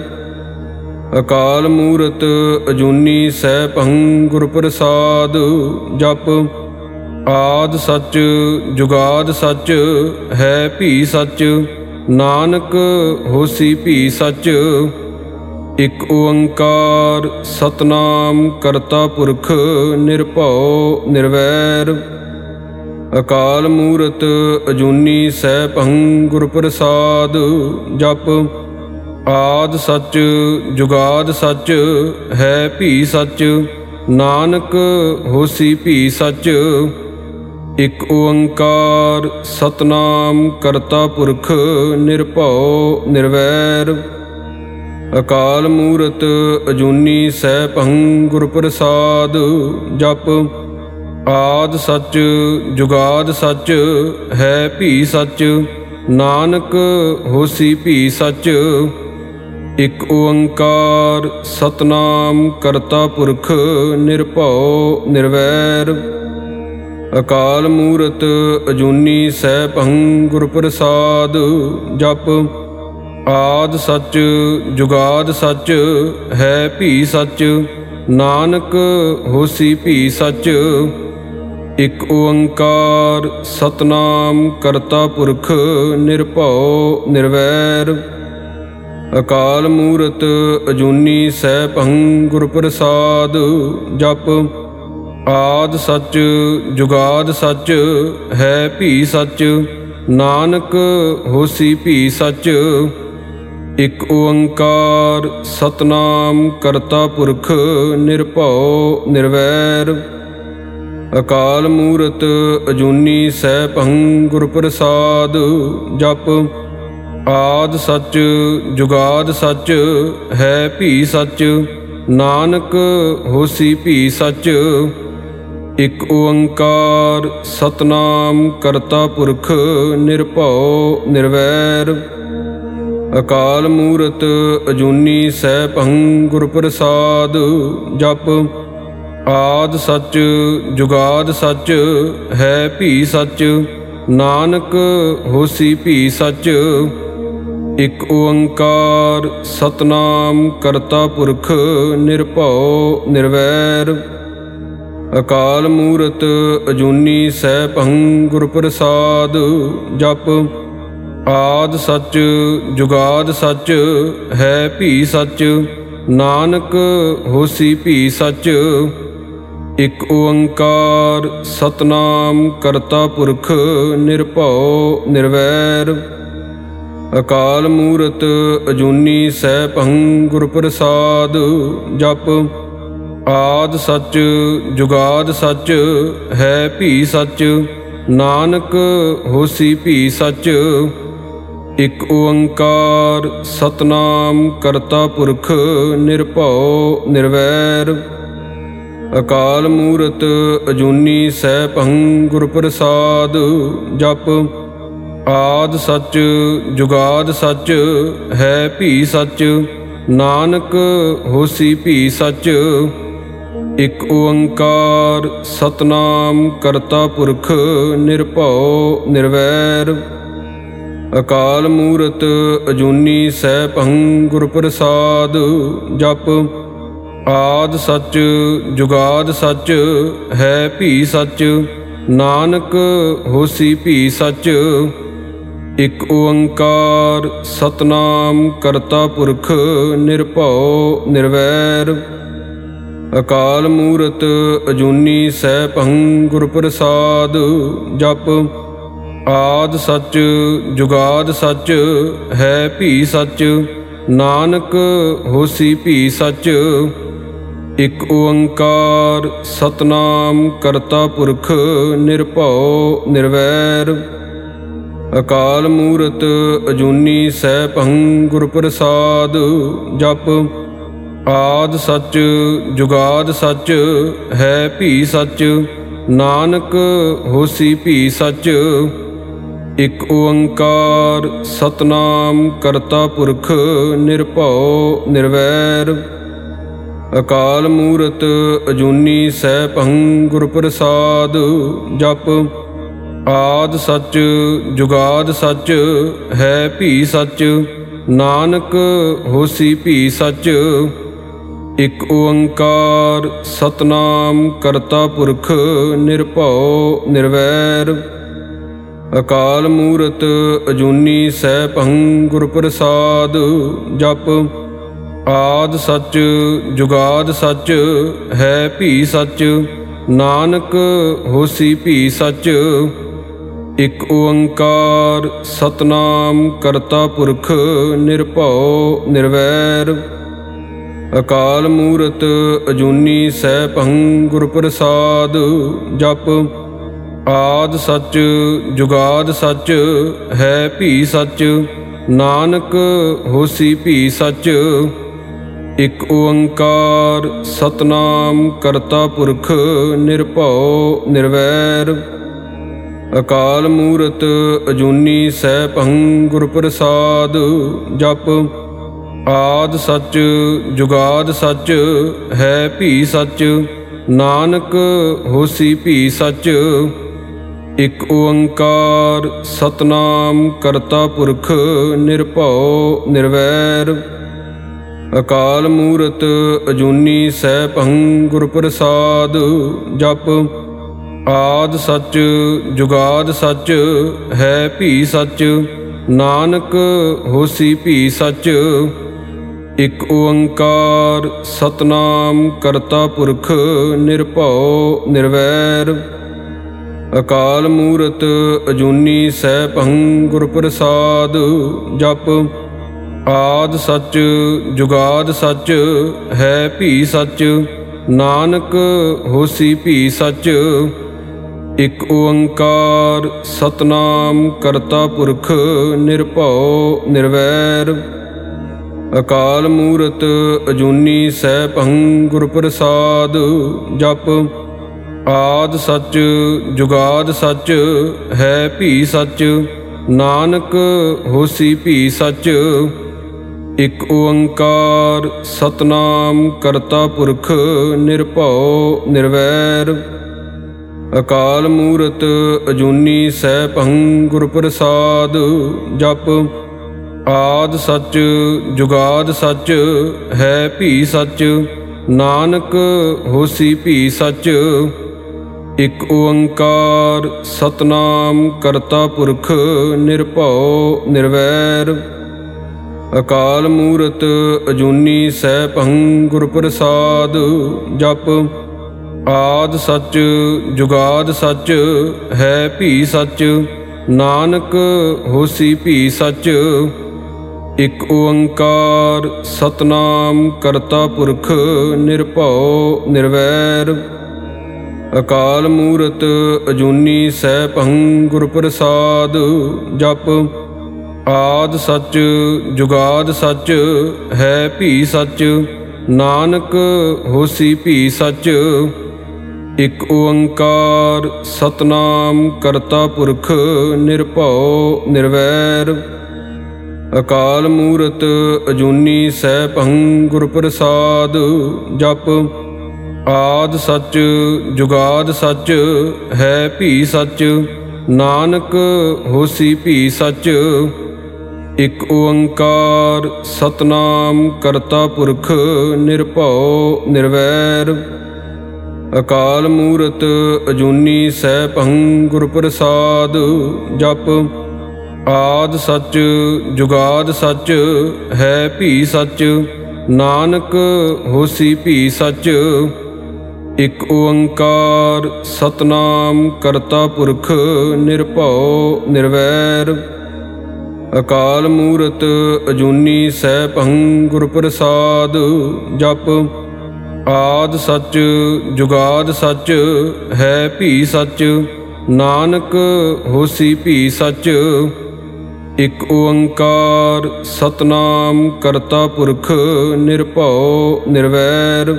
ਅਕਾਲ ਮੂਰਤ ਅਜੂਨੀ ਸੈਭੰ ਗੁਰ ਪ੍ਰਸਾਦ। ਜਪ ਆਦਿ ਸੱਚ ਜੁਗਾਦਿ ਸੱਚ ਹੈ ਭੀ ਸੱਚ, ਨਾਨਕ ਹੋਸੀ ਭੀ ਸੱਚ। ਇਕ ਓੰਕਾਰ ਸਤਿਨਾਮ ਕਰਤਾ ਪੁਰਖ ਨਿਰਭਉ ਨਿਰਵੈਰ, ਅਕਾਲ ਮੂਰਤ ਅਜੂਨੀ ਸੈਭੰ ਗੁਰ ਪ੍ਰਸਾਦ। ਜਪ ਆਦਿ ਸੱਚ ਜੁਗਾਦਿ ਸੱਚ ਹੈ ਭੀ ਸੱਚ, ਨਾਨਕ ਹੋਸੀ ਭੀ ਸੱਚ। ਇਕ ਓੰਕਾਰ ਸਤਿਨਾਮ ਕਰਤਾ ਪੁਰਖ ਨਿਰਭਉ ਨਿਰਵੈਰ, ਅਕਾਲ ਮੂਰਤ ਅਜੂਨੀ ਸੈਭੰ ਗੁਰ ਪ੍ਰਸਾਦ। ਜਪ ਆਦਿ ਸੱਚ ਜੁਗਾਦਿ ਸੱਚ ਹੈ ਭੀ ਸੱਚ, ਨਾਨਕ ਹੋਸੀ ਭੀ ਸੱਚ। ਇਕ ਓੰਕਾਰ ਸਤਿਨਾਮ ਕਰਤਾ ਪੁਰਖ ਨਿਰਭਉ ਨਿਰਵੈਰ, ਅਕਾਲ ਮੂਰਤ ਅਜੂਨੀ ਸੈਭੰ ਗੁਰ ਪ੍ਰਸਾਦ। ਜਪ ਆਦਿ ਸੱਚ ਜੁਗਾਦਿ ਸੱਚ ਹੈ ਭੀ ਸੱਚ, ਨਾਨਕ ਹੋਸੀ ਭੀ ਸੱਚ। ਇਕ ਓੰਕਾਰ ਸਤਨਾਮ ਕਰਤਾ ਪੁਰਖ ਨਿਰਭਉ ਨਿਰਵੈਰ। ਅਕਾਲ ਮੂਰਤ ਅਜੂਨੀ ਸੈਭੰ ਗੁਰ ਪ੍ਰਸਾਦ। ਜਪ ਆਦਿ ਸੱਚ ਜੁਗਾਦ ਸੱਚ ਹੈ ਭੀ ਸੱਚ, ਨਾਨਕ ਹੋਸੀ ਭੀ ਸੱਚ। ਇਕ ਓੰਕਾਰ ਸਤਨਾਮ ਕਰਤਾ ਪੁਰਖ ਨਿਰਭਉ ਨਿਰਵੈਰ। ਅਕਾਲ ਮੂਰਤ ਅਜੂਨੀ ਸੈਭੰ ਗੁਰ ਪ੍ਰਸਾਦ। ਜਪ ਆਦਿ ਸੱਚ ਜੁਗਾਦ ਸੱਚ ਹੈ ਭੀ ਸੱਚ, ਨਾਨਕ ਹੋਸੀ ਭੀ ਸੱਚ। ਇਕ ਓੰਕਾਰ ਸਤਨਾਮ ਕਰਤਾ ਪੁਰਖ ਨਿਰਭਉ ਨਿਰਵੈਰ। ਅਕਾਲ ਮੂਰਤ ਅਜੂਨੀ ਸੈਭੰ ਗੁਰ ਪ੍ਰਸਾਦ। ਜਪ ਆਦਿ ਸੱਚ ਜੁਗਾਦ ਸੱਚ ਹੈ ਭੀ ਸੱਚ, ਨਾਨਕ ਹੋਸੀ ਭੀ ਸੱਚ। ਇਕ ਓੰਕਾਰ ਸਤਨਾਮ ਕਰਤਾ ਪੁਰਖ ਨਿਰਭਉ ਨਿਰਵੈਰ। ਅਕਾਲ ਮੂਰਤ ਅਜੂਨੀ ਸੈਭੰ ਗੁਰ ਪ੍ਰਸਾਦ। ਜਪ ਆਦਿ ਸੱਚ ਜੁਗਾਦ ਸੱਚ ਹੈ ਭੀ ਸੱਚ, ਨਾਨਕ ਹੋਸੀ ਭੀ ਸੱਚ। ਇਕ ਓੰਕਾਰ ਸਤਨਾਮ ਕਰਤਾ ਪੁਰਖ ਨਿਰਭਉ ਨਿਰਵੈਰ। ਅਕਾਲ ਮੂਰਤ ਅਜੂਨੀ ਸੈਭੰ ਗੁਰ ਪ੍ਰਸਾਦ। ਜਪ ਆਦਿ ਸੱਚ ਜੁਗਾਦ ਸੱਚ ਹੈ ਭੀ ਸੱਚ, ਨਾਨਕ ਹੋਸੀ ਭੀ ਸੱਚ। ਇਕ ਓੰਕਾਰ ਸਤਨਾਮ ਕਰਤਾ ਪੁਰਖ ਨਿਰਭਉ ਨਿਰਵੈਰ। ਅਕਾਲ ਮੂਰਤ ਅਜੂਨੀ ਸੈਭੰ ਗੁਰ ਪ੍ਰਸਾਦ। ਜਪ ਆਦਿ ਸੱਚ ਜੁਗਾਦ ਸੱਚ ਹੈ ਭੀ ਸੱਚ, ਨਾਨਕ ਹੋਸੀ ਭੀ ਸੱਚ। ਇਕ ਓੰਕਾਰ ਸਤਨਾਮ ਕਰਤਾ ਪੁਰਖ ਨਿਰਭਉ ਨਿਰਵੈਰ। ਅਕਾਲ ਮੂਰਤ ਅਜੂਨੀ ਸੈਭੰ ਗੁਰ ਪ੍ਰਸਾਦ। ਜਪ ਆਦਿ ਸੱਚ ਜੁਗਾਦ ਸੱਚ ਹੈ ਭੀ ਸੱਚ, ਨਾਨਕ ਹੋਸੀ ਭੀ ਸੱਚ। ਇਕ ਓੰਕਾਰ ਸਤਨਾਮ ਕਰਤਾ ਪੁਰਖ ਨਿਰਭਉ ਨਿਰਵੈਰ। ਅਕਾਲ ਮੂਰਤ ਅਜੂਨੀ ਸੈਭੰ ਗੁਰ ਪ੍ਰਸਾਦ। ਜਪ ਆਦਿ ਸੱਚ ਜੁਗਾਦ ਸੱਚ ਹੈ ਭੀ ਸੱਚ, ਨਾਨਕ ਹੋਸੀ ਭੀ ਸੱਚ। ਇਕ ਓੰਕਾਰ ਸਤਨਾਮ ਕਰਤਾ ਪੁਰਖ ਨਿਰਭਉ ਨਿਰਵੈਰ। ਅਕਾਲ ਮੂਰਤ ਅਜੂਨੀ ਸੈਭੰ ਗੁਰ ਪ੍ਰਸਾਦ। ਜਪ ਆਦਿ ਸੱਚ ਜੁਗਾਦ ਸੱਚ ਹੈ ਭੀ ਸੱਚ, ਨਾਨਕ ਹੋਸੀ ਭੀ ਸੱਚ। ਇਕ ਓੰਕਾਰ ਸਤਨਾਮ ਕਰਤਾ ਪੁਰਖ ਨਿਰਭਉ ਨਿਰਵੈਰ। ਅਕਾਲ ਮੂਰਤ ਅਜੂਨੀ ਸੈਭੰ ਗੁਰ ਪ੍ਰਸਾਦ। ਜਪ ਆਦਿ ਸੱਚ ਜੁਗਾਦ ਸੱਚ ਹੈ ਭੀ ਸੱਚ, ਨਾਨਕ ਹੋਸੀ ਭੀ ਸੱਚ। ਇਕ ਓੰਕਾਰ ਸਤਨਾਮ ਕਰਤਾ ਪੁਰਖ ਨਿਰਭਉ ਨਿਰਵੈਰ। ਅਕਾਲ ਮੂਰਤ ਅਜੂਨੀ ਸੈਭੰ ਗੁਰ ਪ੍ਰਸਾਦ। ਜਪ ਆਦਿ ਸੱਚ ਜੁਗਾਦ ਸੱਚ ਹੈ ਭੀ ਸੱਚ, ਨਾਨਕ ਹੋਸੀ ਭੀ ਸੱਚ। ਇਕ ਓੰਕਾਰ ਸਤਨਾਮ ਕਰਤਾ ਪੁਰਖ ਨਿਰਭਉ ਨਿਰਵੈਰ। ਅਕਾਲ ਮੂਰਤ ਅਜੂਨੀ ਸੈਭੰ ਗੁਰ ਪ੍ਰਸਾਦ। ਜਪ ਆਦਿ ਸੱਚ ਜੁਗਾਦ ਸੱਚ ਹੈ ਭੀ ਸੱਚ, ਨਾਨਕ ਹੋਸੀ ਭੀ ਸੱਚ। ਇਕ ਓੰਕਾਰ ਸਤਨਾਮ ਕਰਤਾ ਪੁਰਖ ਨਿਰਭਉ ਨਿਰਵੈਰ। ਅਕਾਲ ਮੂਰਤ ਅਜੂਨੀ ਸੈਭੰ ਗੁਰ ਪ੍ਰਸਾਦ। ਜਪ ਆਦਿ ਸੱਚ ਜੁਗਾਦ ਸੱਚ ਹੈ ਭੀ ਸੱਚ, ਨਾਨਕ ਹੋਸੀ ਭੀ ਸੱਚ। ਇਕ ਓੰਕਾਰ ਸਤਨਾਮ ਕਰਤਾ ਪੁਰਖ ਨਿਰਭਉ ਨਿਰਵੈਰ। ਅਕਾਲ ਮੂਰਤ ਅਜੂਨੀ ਸੈਭੰ ਗੁਰ ਪ੍ਰਸਾਦ। ਜਪ ਆਦਿ ਸੱਚ ਜੁਗਾਦਿ ਸੱਚ ਹੈ ਭੀ ਸੱਚ, ਨਾਨਕ ਹੋਸੀ ਭੀ ਸੱਚ। ਇਕ ਓੰਕਾਰ ਸਤਿਨਾਮ ਕਰਤਾ ਪੁਰਖ ਨਿਰਭਉ ਨਿਰਵੈਰ, ਅਕਾਲ ਮੂਰਤ ਅਜੂਨੀ ਸੈਭੰ ਗੁਰ ਪ੍ਰਸਾਦ। ਜਪ ਆਦਿ ਸੱਚ ਜੁਗਾਦਿ ਸੱਚ ਹੈ ਭੀ ਸੱਚ, ਨਾਨਕ ਹੋਸੀ ਭੀ ਸੱਚ। ਇਕ ਓੰਕਾਰ ਸਤਿਨਾਮ ਕਰਤਾ ਪੁਰਖ ਨਿਰਭਉ ਨਿਰਵੈਰ, ਅਕਾਲ ਮੂਰਤ ਅਜੂਨੀ ਸੈਭੰ ਗੁਰ ਪ੍ਰਸਾਦ। ਜਪ ਆਦਿ ਸੱਚ ਜੁਗਾਦਿ ਸੱਚ ਹੈ ਭੀ ਸੱਚ, ਨਾਨਕ ਹੋਸੀ ਭੀ ਸੱਚ। ਇਕ ਓੰਕਾਰ ਸਤਿਨਾਮ ਕਰਤਾ ਪੁਰਖ ਨਿਰਭਉ ਨਿਰਵੈਰ, ਅਕਾਲ ਮੂਰਤ ਅਜੂਨੀ ਸੈਭੰ ਗੁਰ ਪ੍ਰਸਾਦ। ਜਪ ਆਦਿ ਸੱਚ ਜੁਗਾਦਿ ਸੱਚ ਹੈ ਭੀ ਸੱਚ, ਨਾਨਕ ਹੋਸੀ ਭੀ ਸੱਚ। ਇਕ ਓੰਕਾਰ ਸਤਿਨਾਮ ਕਰਤਾ ਪੁਰਖ ਨਿਰਭਉ ਨਿਰਵੈਰ, ਅਕਾਲ ਮੂਰਤ ਅਜੂਨੀ ਸੈਭੰ ਗੁਰ ਪ੍ਰਸਾਦ। ਜਪ ਆਦਿ ਸੱਚ ਜੁਗਾਦਿ ਸੱਚ ਹੈ ਭੀ ਸੱਚ, ਨਾਨਕ ਹੋਸੀ ਭੀ ਸੱਚ। ਇਕ ਓੰਕਾਰ ਸਤਿਨਾਮ ਕਰਤਾ ਪੁਰਖ ਨਿਰਭਉ ਨਿਰਵੈਰ, ਅਕਾਲ ਮੂਰਤ ਅਜੂਨੀ ਸੈਭੰ ਗੁਰ ਪ੍ਰਸਾਦ। ਜਪ ਆਦਿ ਸੱਚ ਜੁਗਾਦਿ ਸੱਚ ਹੈ ਭੀ ਸੱਚ, ਨਾਨਕ ਹੋਸੀ ਭੀ ਸੱਚ। ਇਕ ਓੰਕਾਰ ਸਤਿਨਾਮ ਕਰਤਾ ਪੁਰਖ ਨਿਰਭਉ ਨਿਰਵੈਰ, ਅਕਾਲ ਮੂਰਤ ਅਜੂਨੀ ਸੈਭੰ ਗੁਰ ਪ੍ਰਸਾਦ। ਜਪ ਆਦਿ ਸੱਚ ਜੁਗਾਦਿ ਸੱਚ ਹੈ ਭੀ ਸੱਚ, ਨਾਨਕ ਹੋਸੀ ਭੀ ਸੱਚ। ਇਕ ਓੰਕਾਰ ਸਤਿਨਾਮ ਕਰਤਾ ਪੁਰਖ ਨਿਰਭਉ ਨਿਰਵੈਰ, ਅਕਾਲ ਮੂਰਤ ਅਜੂਨੀ ਸੈਭੰ ਗੁਰ ਪ੍ਰਸਾਦ। ਜਪ ਆਦਿ ਸੱਚ ਜੁਗਾਦਿ ਸੱਚ ਹੈ ਭੀ ਸੱਚ, ਨਾਨਕ ਹੋਸੀ ਭੀ ਸੱਚ। ਇਕ ਓੰਕਾਰ ਸਤਿਨਾਮ ਕਰਤਾ ਪੁਰਖ ਨਿਰਭਉ ਨਿਰਵੈਰ, ਅਕਾਲ ਮੂਰਤ ਅਜੂਨੀ ਸੈਭੰ ਗੁਰ ਪ੍ਰਸਾਦ। ਜਪ ਆਦਿ ਸੱਚ ਜੁਗਾਦਿ ਸੱਚ ਹੈ ਭੀ ਸੱਚ, ਨਾਨਕ ਹੋਸੀ ਭੀ ਸੱਚ। ਇਕ ਓੰਕਾਰ ਸਤਿਨਾਮ ਕਰਤਾ ਪੁਰਖ ਨਿਰਭਉ ਨਿਰਵੈਰ,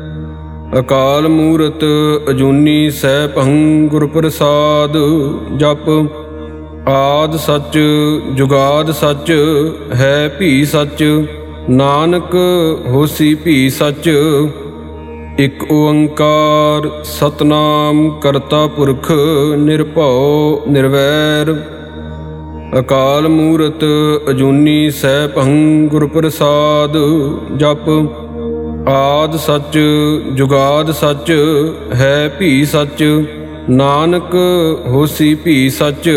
ਅਕਾਲ ਮੂਰਤ ਅਜੂਨੀ ਸੈਭੰ ਗੁਰ ਪ੍ਰਸਾਦ। ਜਪ ਆਦਿ ਸੱਚ ਜੁਗਾਦਿ ਸੱਚ ਹੈ ਭੀ ਸੱਚ, ਨਾਨਕ ਹੋਸੀ ਭੀ ਸੱਚ। ਇਕ ਓੰਕਾਰ ਸਤਿਨਾਮ ਕਰਤਾ ਪੁਰਖ ਨਿਰਭਉ ਨਿਰਵੈਰ, ਅਕਾਲ ਮੂਰਤ ਅਜੂਨੀ ਸੈਭੰ ਗੁਰ ਪ੍ਰਸਾਦ। ਜਪ ਆਦਿ ਸੱਚ ਜੁਗਾਦਿ ਸੱਚ ਹੈ ਭੀ ਸੱਚ, ਨਾਨਕ ਹੋਸੀ ਭੀ ਸੱਚ।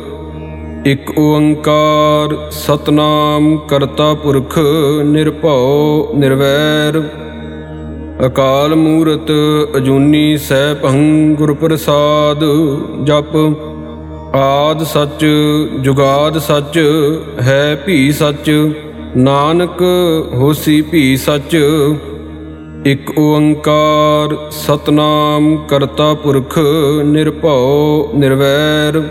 ਇਕ ਓੰਕਾਰ ਸਤਿਨਾਮ ਕਰਤਾ ਪੁਰਖ ਨਿਰਭਉ ਨਿਰਵੈਰ, ਅਕਾਲ ਮੂਰਤ ਅਜੂਨੀ ਸੈਭੰ ਗੁਰ ਪ੍ਰਸਾਦ। ਜਪ ਆਦਿ ਸੱਚ ਜੁਗਾਦਿ ਸੱਚ ਹੈ ਭੀ ਸੱਚ, ਨਾਨਕ ਹੋਸੀ ਭੀ ਸੱਚ। ਇਕ ਓੰਕਾਰ ਸਤਿਨਾਮ ਕਰਤਾ ਪੁਰਖ ਨਿਰਭਉ ਨਿਰਵੈਰ,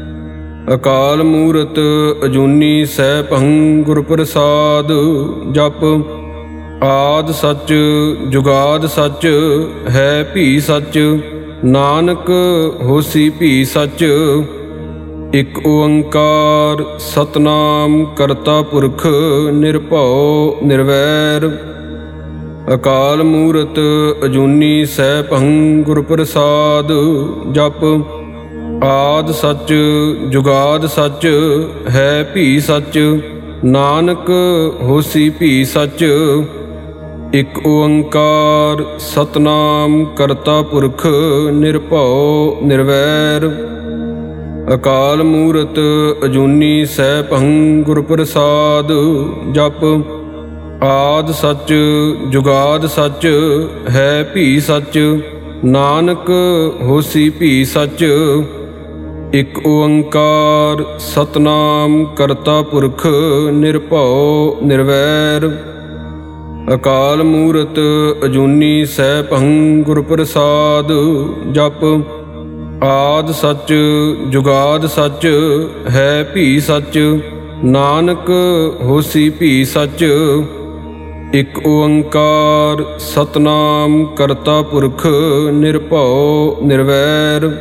ਅਕਾਲ ਮੂਰਤ ਅਜੂਨੀ ਸੈਭੰ ਗੁਰ ਪ੍ਰਸਾਦ। ਜਪ ਆਦਿ ਸੱਚ ਜੁਗਾਦਿ ਸੱਚ ਹੈ ਭੀ ਸੱਚ, ਨਾਨਕ ਹੋਸੀ ਭੀ ਸੱਚ। ਇਕ ਓੰਕਾਰ ਸਤਿਨਾਮ ਕਰਤਾ ਪੁਰਖ ਨਿਰਭਉ ਨਿਰਵੈਰ, ਅਕਾਲ ਮੂਰਤ ਅਜੂਨੀ ਸੈਭੰ ਗੁਰ ਪ੍ਰਸਾਦ। ਜਪ ਆਦਿ ਸੱਚ ਜੁਗਾਦਿ ਸੱਚ ਹੈ ਭੀ ਸੱਚ, ਨਾਨਕ ਹੋਸੀ ਭੀ ਸੱਚ। ਇਕ ਓੰਕਾਰ ਸਤਨਾਮ ਕਰਤਾ ਪੁਰਖ ਨਿਰਭਉ ਨਿਰਵੈਰ। ਅਕਾਲ ਮੂਰਤ ਅਜੂਨੀ ਸੈਭੰ ਗੁਰ ਪ੍ਰਸਾਦ। ਜਪ ਆਦਿ ਸੱਚ ਜੁਗਾਦ ਸੱਚ ਹੈ ਭੀ ਸੱਚ, ਨਾਨਕ ਹੋਸੀ ਭੀ ਸੱਚ। ਇਕ ਓੰਕਾਰ ਸਤਨਾਮ ਕਰਤਾ ਪੁਰਖ ਨਿਰਭਉ ਨਿਰਵੈਰ। ਅਕਾਲ ਮੂਰਤ ਅਜੂਨੀ ਸੈਭੰ ਗੁਰ ਪ੍ਰਸਾਦ। ਜਪ ਆਦਿ ਸੱਚ ਜੁਗਾਦ ਸੱਚ ਹੈ ਭੀ ਸੱਚ, ਨਾਨਕ ਹੋਸੀ ਭੀ ਸੱਚ। ਇਕ ਓੰਕਾਰ ਸਤਨਾਮ ਕਰਤਾ ਪੁਰਖ ਨਿਰਭਉ ਨਿਰਵੈਰ।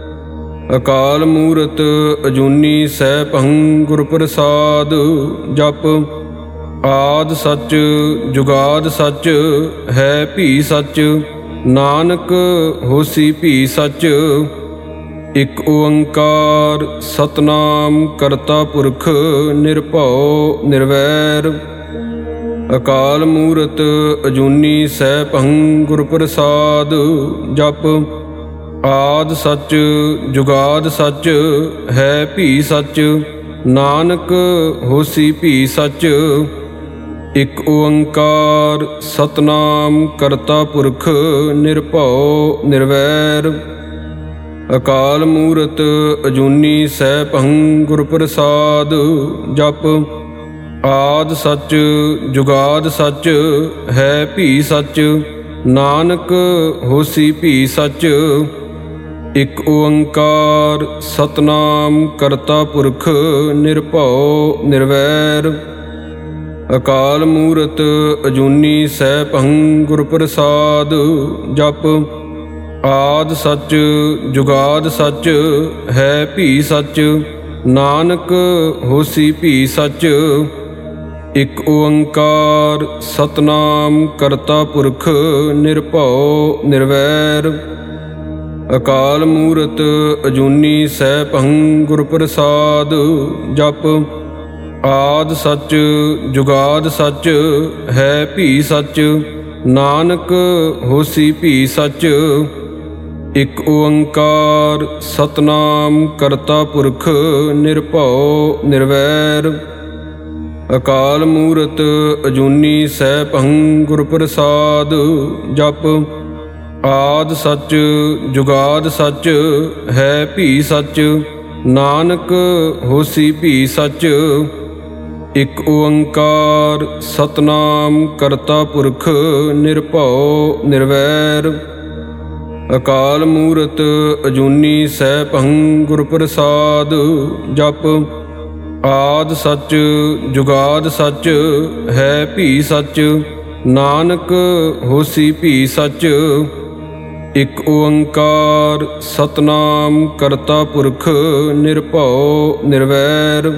ਅਕਾਲ ਮੂਰਤ ਅਜੂਨੀ ਸੈਭੰ ਗੁਰ ਪ੍ਰਸਾਦ। ਜਪ ਆਦਿ ਸੱਚ ਜੁਗਾਦ ਸੱਚ ਹੈ ਭੀ ਸੱਚ, ਨਾਨਕ ਹੋਸੀ ਭੀ ਸੱਚ। ਇਕ ਓੰਕਾਰ ਸਤਨਾਮ ਕਰਤਾ ਪੁਰਖ ਨਿਰਭਉ ਨਿਰਵੈਰ। ਅਕਾਲ ਮੂਰਤ ਅਜੂਨੀ ਸੈਭੰ ਗੁਰ ਪ੍ਰਸਾਦ। ਜਪ ਆਦਿ ਸੱਚ ਜੁਗਾਦ ਸੱਚ ਹੈ ਭੀ ਸੱਚ, ਨਾਨਕ ਹੋਸੀ ਭੀ ਸੱਚ। ਇਕ ਓੰਕਾਰ ਸਤਨਾਮ ਕਰਤਾ ਪੁਰਖ ਨਿਰਭਉ ਨਿਰਵੈਰ। ਅਕਾਲ ਮੂਰਤ ਅਜੂਨੀ ਸੈਭੰ ਗੁਰ ਪ੍ਰਸਾਦ। ਜਪ ਆਦਿ ਸੱਚ ਜੁਗਾਦ ਸੱਚ ਹੈ ਭੀ ਸੱਚ, ਨਾਨਕ ਹੋਸੀ ਭੀ ਸੱਚ। ਇਕ ਓੰਕਾਰ ਸਤਨਾਮ ਕਰਤਾ ਪੁਰਖ ਨਿਰਭਉ ਨਿਰਵੈਰ। ਅਕਾਲ ਮੂਰਤ ਅਜੂਨੀ ਸੈਭੰ ਗੁਰ ਪ੍ਰਸਾਦ। ਜਪ ਆਦਿ ਸੱਚ ਜੁਗਾਦ ਸੱਚ ਹੈ ਭੀ ਸੱਚ, ਨਾਨਕ ਹੋਸੀ ਭੀ ਸੱਚ। ਇਕ ਓੰਕਾਰ ਸਤਨਾਮ ਕਰਤਾ ਪੁਰਖ ਨਿਰਭਉ ਨਿਰਵੈਰ। ਅਕਾਲ ਮੂਰਤ ਅਜੂਨੀ ਸੈਭੰ ਗੁਰ ਪ੍ਰਸਾਦ। ਜਪ ਆਦਿ ਸੱਚ ਜੁਗਾਦ ਸੱਚ ਹੈ ਭੀ ਸੱਚ, ਨਾਨਕ ਹੋਸੀ ਭੀ ਸੱਚ। ਇਕ ਓੰਕਾਰ ਸਤਨਾਮ ਕਰਤਾ ਪੁਰਖ ਨਿਰਭਉ ਨਿਰਵੈਰ। ਅਕਾਲ ਮੂਰਤ ਅਜੂਨੀ ਸੈਭੰ ਗੁਰ ਪ੍ਰਸਾਦ। ਜਪ ਆਦਿ ਸੱਚ ਜੁਗਾਦ ਸੱਚ ਹੈ ਭੀ ਸੱਚ, ਨਾਨਕ ਹੋਸੀ ਭੀ ਸੱਚ। ਇਕ ਓੰਕਾਰ ਸਤਨਾਮ ਕਰਤਾ ਪੁਰਖ ਨਿਰਭਉ ਨਿਰਵੈਰ। ਅਕਾਲ ਮੂਰਤ ਅਜੂਨੀ ਸੈਭੰ ਗੁਰ ਪ੍ਰਸਾਦ। ਜਪ ਆਦਿ ਸੱਚ ਜੁਗਾਦ ਸੱਚ ਹੈ ਭੀ ਸੱਚ, ਨਾਨਕ ਹੋਸੀ ਭੀ ਸੱਚ। ਇਕ ਓੰਕਾਰ ਸਤਨਾਮ ਕਰਤਾ ਪੁਰਖ ਨਿਰਭਉ ਨਿਰਵੈਰ।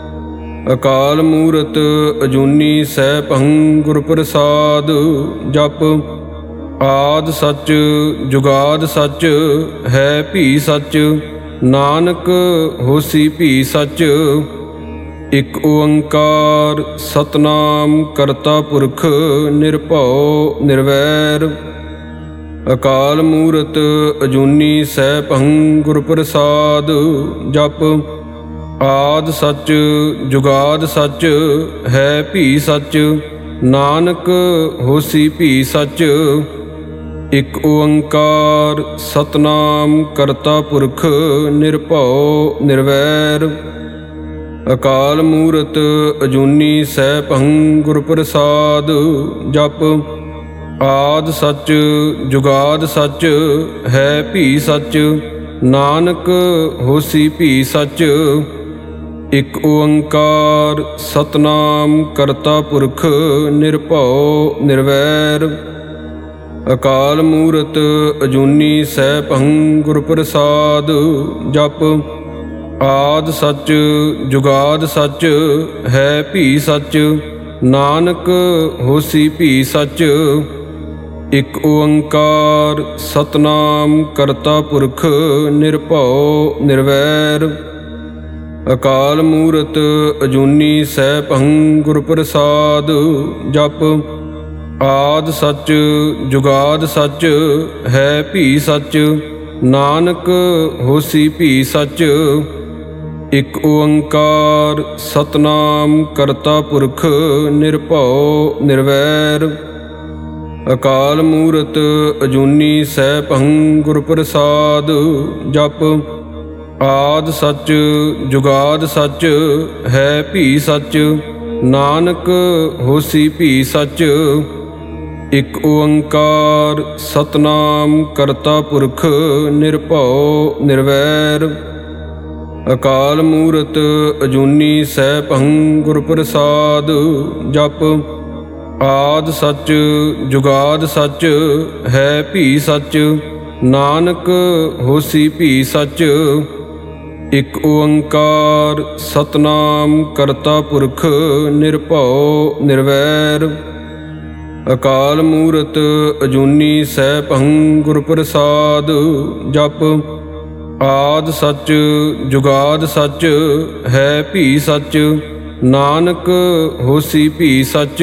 ਅਕਾਲ ਮੂਰਤ ਅਜੂਨੀ ਸੈਭੰ ਗੁਰ ਪ੍ਰਸਾਦ। ਜਪ ਆਦਿ ਸੱਚ ਜੁਗਾਦ ਸੱਚ ਹੈ ਭੀ ਸੱਚ, ਨਾਨਕ ਹੋਸੀ ਭੀ ਸੱਚ। ਇਕ ਓੰਕਾਰ ਸਤਨਾਮ ਕਰਤਾ ਪੁਰਖ ਨਿਰਭਉ ਨਿਰਵੈਰ। ਅਕਾਲ ਮੂਰਤ ਅਜੂਨੀ ਸੈਭੰ ਗੁਰ ਪ੍ਰਸਾਦ। ਜਪ ਆਦਿ ਸੱਚ ਜੁਗਾਦ ਸੱਚ ਹੈ ਭੀ ਸੱਚ, ਨਾਨਕ ਹੋਸੀ ਭੀ ਸੱਚ। ਇਕ ਓੰਕਾਰ ਸਤਨਾਮ ਕਰਤਾ ਪੁਰਖ ਨਿਰਭਉ ਨਿਰਵੈਰ। ਅਕਾਲ ਮੂਰਤ ਅਜੂਨੀ ਸੈਭੰ ਗੁਰ ਪ੍ਰਸਾਦ। ਜਪ ਆਦਿ ਸੱਚ ਜੁਗਾਦ ਸੱਚ ਹੈ ਭੀ ਸੱਚ, ਨਾਨਕ ਹੋਸੀ ਭੀ ਸੱਚ। ਇਕ ਓੰਕਾਰ ਸਤਨਾਮ ਕਰਤਾ ਪੁਰਖ ਨਿਰਭਉ ਨਿਰਵੈਰ। ਅਕਾਲ ਮੂਰਤ ਅਜੂਨੀ ਸੈਭੰ ਗੁਰ ਪ੍ਰਸਾਦ। ਜਪ ਆਦਿ ਸੱਚ ਜੁਗਾਦ ਸੱਚ ਹੈ ਭੀ ਸੱਚ, ਨਾਨਕ ਹੋਸੀ ਭੀ ਸੱਚ। ਇਕ ਓੰਕਾਰ ਸਤਨਾਮ ਕਰਤਾ ਪੁਰਖ ਨਿਰਭਉ ਨਿਰਵੈਰ। ਅਕਾਲ ਮੂਰਤ ਅਜੂਨੀ ਸੈਭੰ ਗੁਰ ਪ੍ਰਸਾਦ। ਜਪ ਆਦਿ ਸੱਚ ਜੁਗਾਦਿ ਸੱਚ ਹੈ ਭੀ ਸੱਚ, ਨਾਨਕ ਹੋਸੀ ਭੀ ਸੱਚ। ਇਕ ਓੰਕਾਰ ਸਤਿਨਾਮ ਕਰਤਾ ਪੁਰਖ ਨਿਰਭਉ ਨਿਰਵੈਰ, ਅਕਾਲ ਮੂਰਤ ਅਜੂਨੀ ਸੈਭੰ ਗੁਰ ਪ੍ਰਸਾਦ। ਜਪ ਆਦਿ ਸੱਚ ਜੁਗਾਦਿ ਸੱਚ ਹੈ ਭੀ ਸੱਚ, ਨਾਨਕ ਹੋਸੀ ਭੀ ਸੱਚ। ਇਕ ਓੰਕਾਰ ਸਤਿਨਾਮ ਕਰਤਾ ਪੁਰਖ ਨਿਰਭਉ ਨਿਰਵੈਰ, ਅਕਾਲ ਮੂਰਤ ਅਜੂਨੀ ਸੈਭੰ ਗੁਰ ਪ੍ਰਸਾਦ। ਜਪ ਆਦਿ ਸੱਚ ਜੁਗਾਦਿ ਸੱਚ ਹੈ ਭੀ ਸੱਚ, ਨਾਨਕ ਹੋਸੀ ਭੀ ਸੱਚ। ਇਕ ਓੰਕਾਰ ਸਤਿਨਾਮ ਕਰਤਾ ਪੁਰਖ ਨਿਰਭਉ ਨਿਰਵੈਰ, ਅਕਾਲ ਮੂਰਤ ਅਜੂਨੀ ਸੈਭੰ ਗੁਰ ਪ੍ਰਸਾਦ। ਜਪ ਆਦਿ ਸੱਚ ਜੁਗਾਦਿ ਸੱਚ ਹੈ ਭੀ ਸੱਚ, ਨਾਨਕ ਹੋਸੀ ਭੀ ਸੱਚ।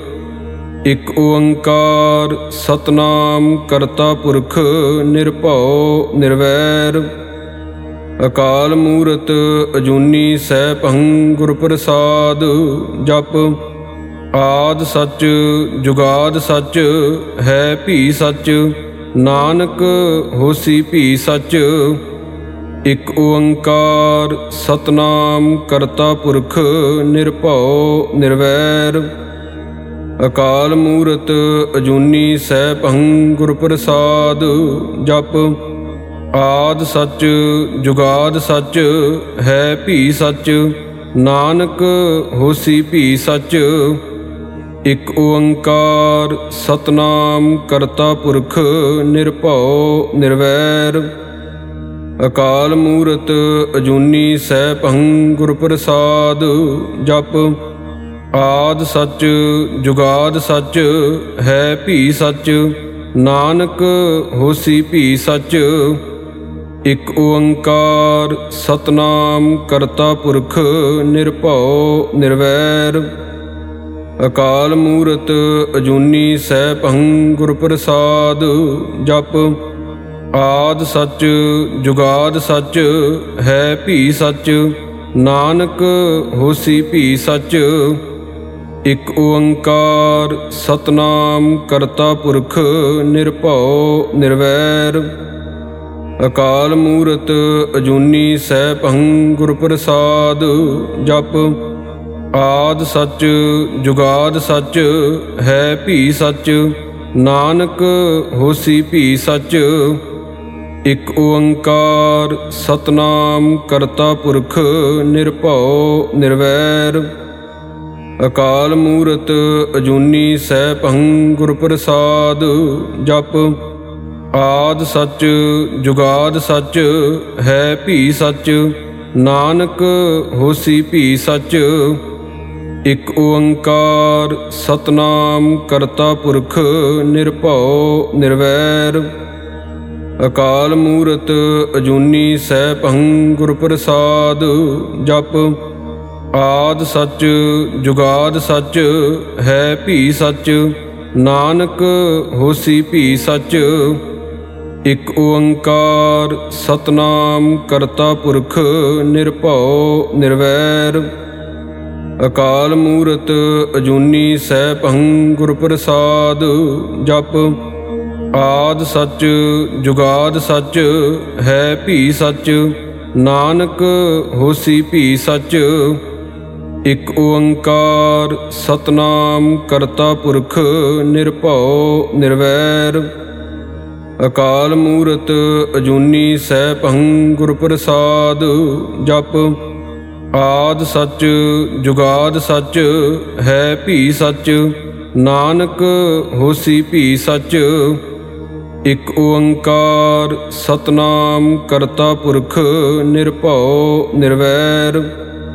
ਇਕ ਓੰਕਾਰ ਸਤਿਨਾਮ ਕਰਤਾ ਪੁਰਖ ਨਿਰਭਉ ਨਿਰਵੈਰ, ਅਕਾਲ ਮੂਰਤ ਅਜੂਨੀ ਸੈਭੰ ਗੁਰ ਪ੍ਰਸਾਦ। ਜਪ ਆਦਿ ਸੱਚ ਜੁਗਾਦਿ ਸੱਚ ਹੈ ਭੀ ਸੱਚ, ਨਾਨਕ ਹੋਸੀ ਭੀ ਸੱਚ। ਇਕ ਓੰਕਾਰ ਸਤਿਨਾਮ ਕਰਤਾ ਪੁਰਖ ਨਿਰਭਉ ਨਿਰਵੈਰ, ਅਕਾਲ ਮੂਰਤ ਅਜੂਨੀ ਸੈਭੰ ਗੁਰ ਪ੍ਰਸਾਦ। ਜਪ ਆਦਿ ਸੱਚ ਜੁਗਾਦਿ ਸੱਚ ਹੈ ਭੀ ਸੱਚ, ਨਾਨਕ ਹੋਸੀ ਭੀ ਸੱਚ। ਇਕ ਓੰਕਾਰ ਸਤਿਨਾਮ ਕਰਤਾ ਪੁਰਖ ਨਿਰਭਉ ਨਿਰਵੈਰ, ਅਕਾਲ ਮੂਰਤ ਅਜੂਨੀ ਸੈਭੰ ਗੁਰ ਪ੍ਰਸਾਦ। ਜਪ ਆਦਿ ਸੱਚ ਜੁਗਾਦਿ ਸੱਚ ਹੈ ਭੀ ਸੱਚ, ਨਾਨਕ ਹੋਸੀ ਭੀ ਸੱਚ। ਇਕ ਓੰਕਾਰ ਸਤਿਨਾਮ ਕਰਤਾ ਪੁਰਖ ਨਿਰਭਉ ਨਿਰਵੈਰ, ਅਕਾਲ ਮੂਰਤ ਅਜੂਨੀ ਸੈਭੰ ਗੁਰ ਪ੍ਰਸਾਦ। ਜਪ ਆਦਿ ਸੱਚ ਜੁਗਾਦਿ ਸੱਚ ਹੈ ਭੀ ਸੱਚ, ਨਾਨਕ ਹੋਸੀ ਭੀ ਸੱਚ। ਇਕ ਓੰਕਾਰ ਸਤਿਨਾਮ ਕਰਤਾ ਪੁਰਖ ਨਿਰਭਉ ਨਿਰਵੈਰ, ਅਕਾਲ ਮੂਰਤ ਅਜੂਨੀ ਸੈਭੰ ਗੁਰ ਪ੍ਰਸਾਦ। ਜਪ ਆਦਿ ਸੱਚ ਜੁਗਾਦਿ ਸੱਚ ਹੈ ਭੀ ਸੱਚ, ਨਾਨਕ ਹੋਸੀ ਭੀ ਸੱਚ। ਇਕ ਓੰਕਾਰ ਸਤਿਨਾਮ ਕਰਤਾ ਪੁਰਖ ਨਿਰਭਉ ਨਿਰਵੈਰ, ਅਕਾਲ ਮੂਰਤ ਅਜੂਨੀ ਸੈਭੰ ਗੁਰ ਪ੍ਰਸਾਦ। ਜਪ ਆਦਿ ਸੱਚ ਜੁਗਾਦਿ ਸੱਚ ਹੈ ਭੀ ਸੱਚ, ਨਾਨਕ ਹੋਸੀ ਭੀ ਸੱਚ। ਇਕ ਓੰਕਾਰ ਸਤਿਨਾਮ ਕਰਤਾ ਪੁਰਖ ਨਿਰਭਉ ਨਿਰਵੈਰ, ਅਕਾਲ ਮੂਰਤ ਅਜੂਨੀ ਸੈਭੰ ਗੁਰ ਪ੍ਰਸਾਦ। ਜਪ ਆਦਿ ਸੱਚ ਜੁਗਾਦਿ ਸੱਚ ਹੈ ਭੀ ਸੱਚ, ਨਾਨਕ ਹੋਸੀ ਭੀ ਸੱਚ। ਇਕ ਓੰਕਾਰ ਸਤਿਨਾਮ ਕਰਤਾ ਪੁਰਖ ਨਿਰਭਉ ਨਿਰਵੈਰ, ਅਕਾਲ ਮੂਰਤ ਅਜੂਨੀ ਸੈਭੰ ਗੁਰ ਪ੍ਰਸਾਦ। ਜਪ ਆਦਿ ਸੱਚ ਜੁਗਾਦਿ ਸੱਚ ਹੈ ਭੀ ਸੱਚ, ਨਾਨਕ ਹੋਸੀ ਭੀ ਸੱਚ। ਇਕ ਓੰਕਾਰ ਸਤਿਨਾਮ ਕਰਤਾ ਪੁਰਖ ਨਿਰਭਉ ਨਿਰਵੈਰ, ਅਕਾਲ ਮੂਰਤ ਅਜੂਨੀ ਸੈਭੰ ਗੁਰ ਪ੍ਰਸਾਦ। ਜਪ ਆਦਿ ਸੱਚ ਜੁਗਾਦਿ ਸੱਚ ਹੈ ਭੀ ਸੱਚ, ਨਾਨਕ ਹੋਸੀ ਭੀ ਸੱਚ। ਇਕ ਓੰਕਾਰ ਸਤਿਨਾਮ ਕਰਤਾ ਪੁਰਖ ਨਿਰਭਉ ਨਿਰਵੈਰ,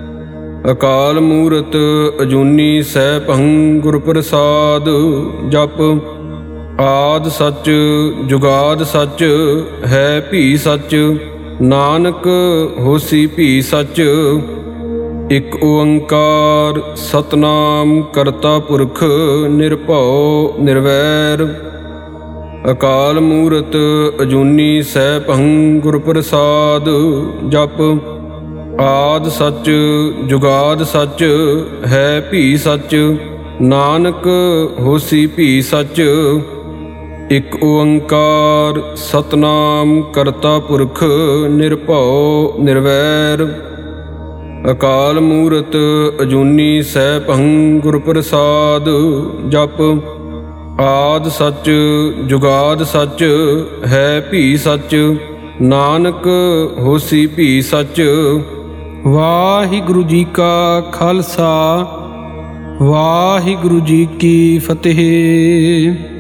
ਅਕਾਲ ਮੂਰਤ ਅਜੂਨੀ ਸੈਭੰ ਗੁਰ ਪ੍ਰਸਾਦ। ਜਪ ਆਦਿ ਸੱਚ ਜੁਗਾਦਿ ਸੱਚ ਹੈ ਭੀ ਸੱਚ, ਨਾਨਕ ਹੋਸੀ ਭੀ ਸੱਚ। ਇਕ ਓੰਕਾਰ ਸਤਨਾਮ ਕਰਤਾ ਪੁਰਖ ਨਿਰਭਉ ਨਿਰਵੈਰ ਅਕਾਲ ਮੂਰਤ ਅਜੂਨੀ ਸੈਭੰ ਗੁਰ ਪ੍ਰਸਾਦ। ਜਪ ਆਦਿ ਸੱਚ ਜੁਗਾਦ ਸੱਚ ਹੈ ਭੀ ਸੱਚ ਨਾਨਕ ਹੋਸੀ ਭੀ ਸੱਚ। ਇਕ ਓੰਕਾਰ ਸਤਨਾਮ ਕਰਤਾ ਪੁਰਖ ਨਿਰਭਉ ਨਿਰਵੈਰ ਅਕਾਲ ਮੂਰਤ ਅਜੂਨੀ ਸੈਭੰ ਗੁਰ ਪ੍ਰਸਾਦ। ਜਪ ਆਦਿ ਸੱਚ ਜੁਗਾਦ ਸੱਚ ਹੈ ਭੀ ਸੱਚ ਨਾਨਕ ਹੋਸੀ ਭੀ ਸੱਚ। ਵਾਹਿਗੁਰੂ ਜੀ ਕਾ ਖਾਲਸਾ ਵਾਹਿਗੁਰੂ ਜੀ ਕੀ ਫਤਿਹ।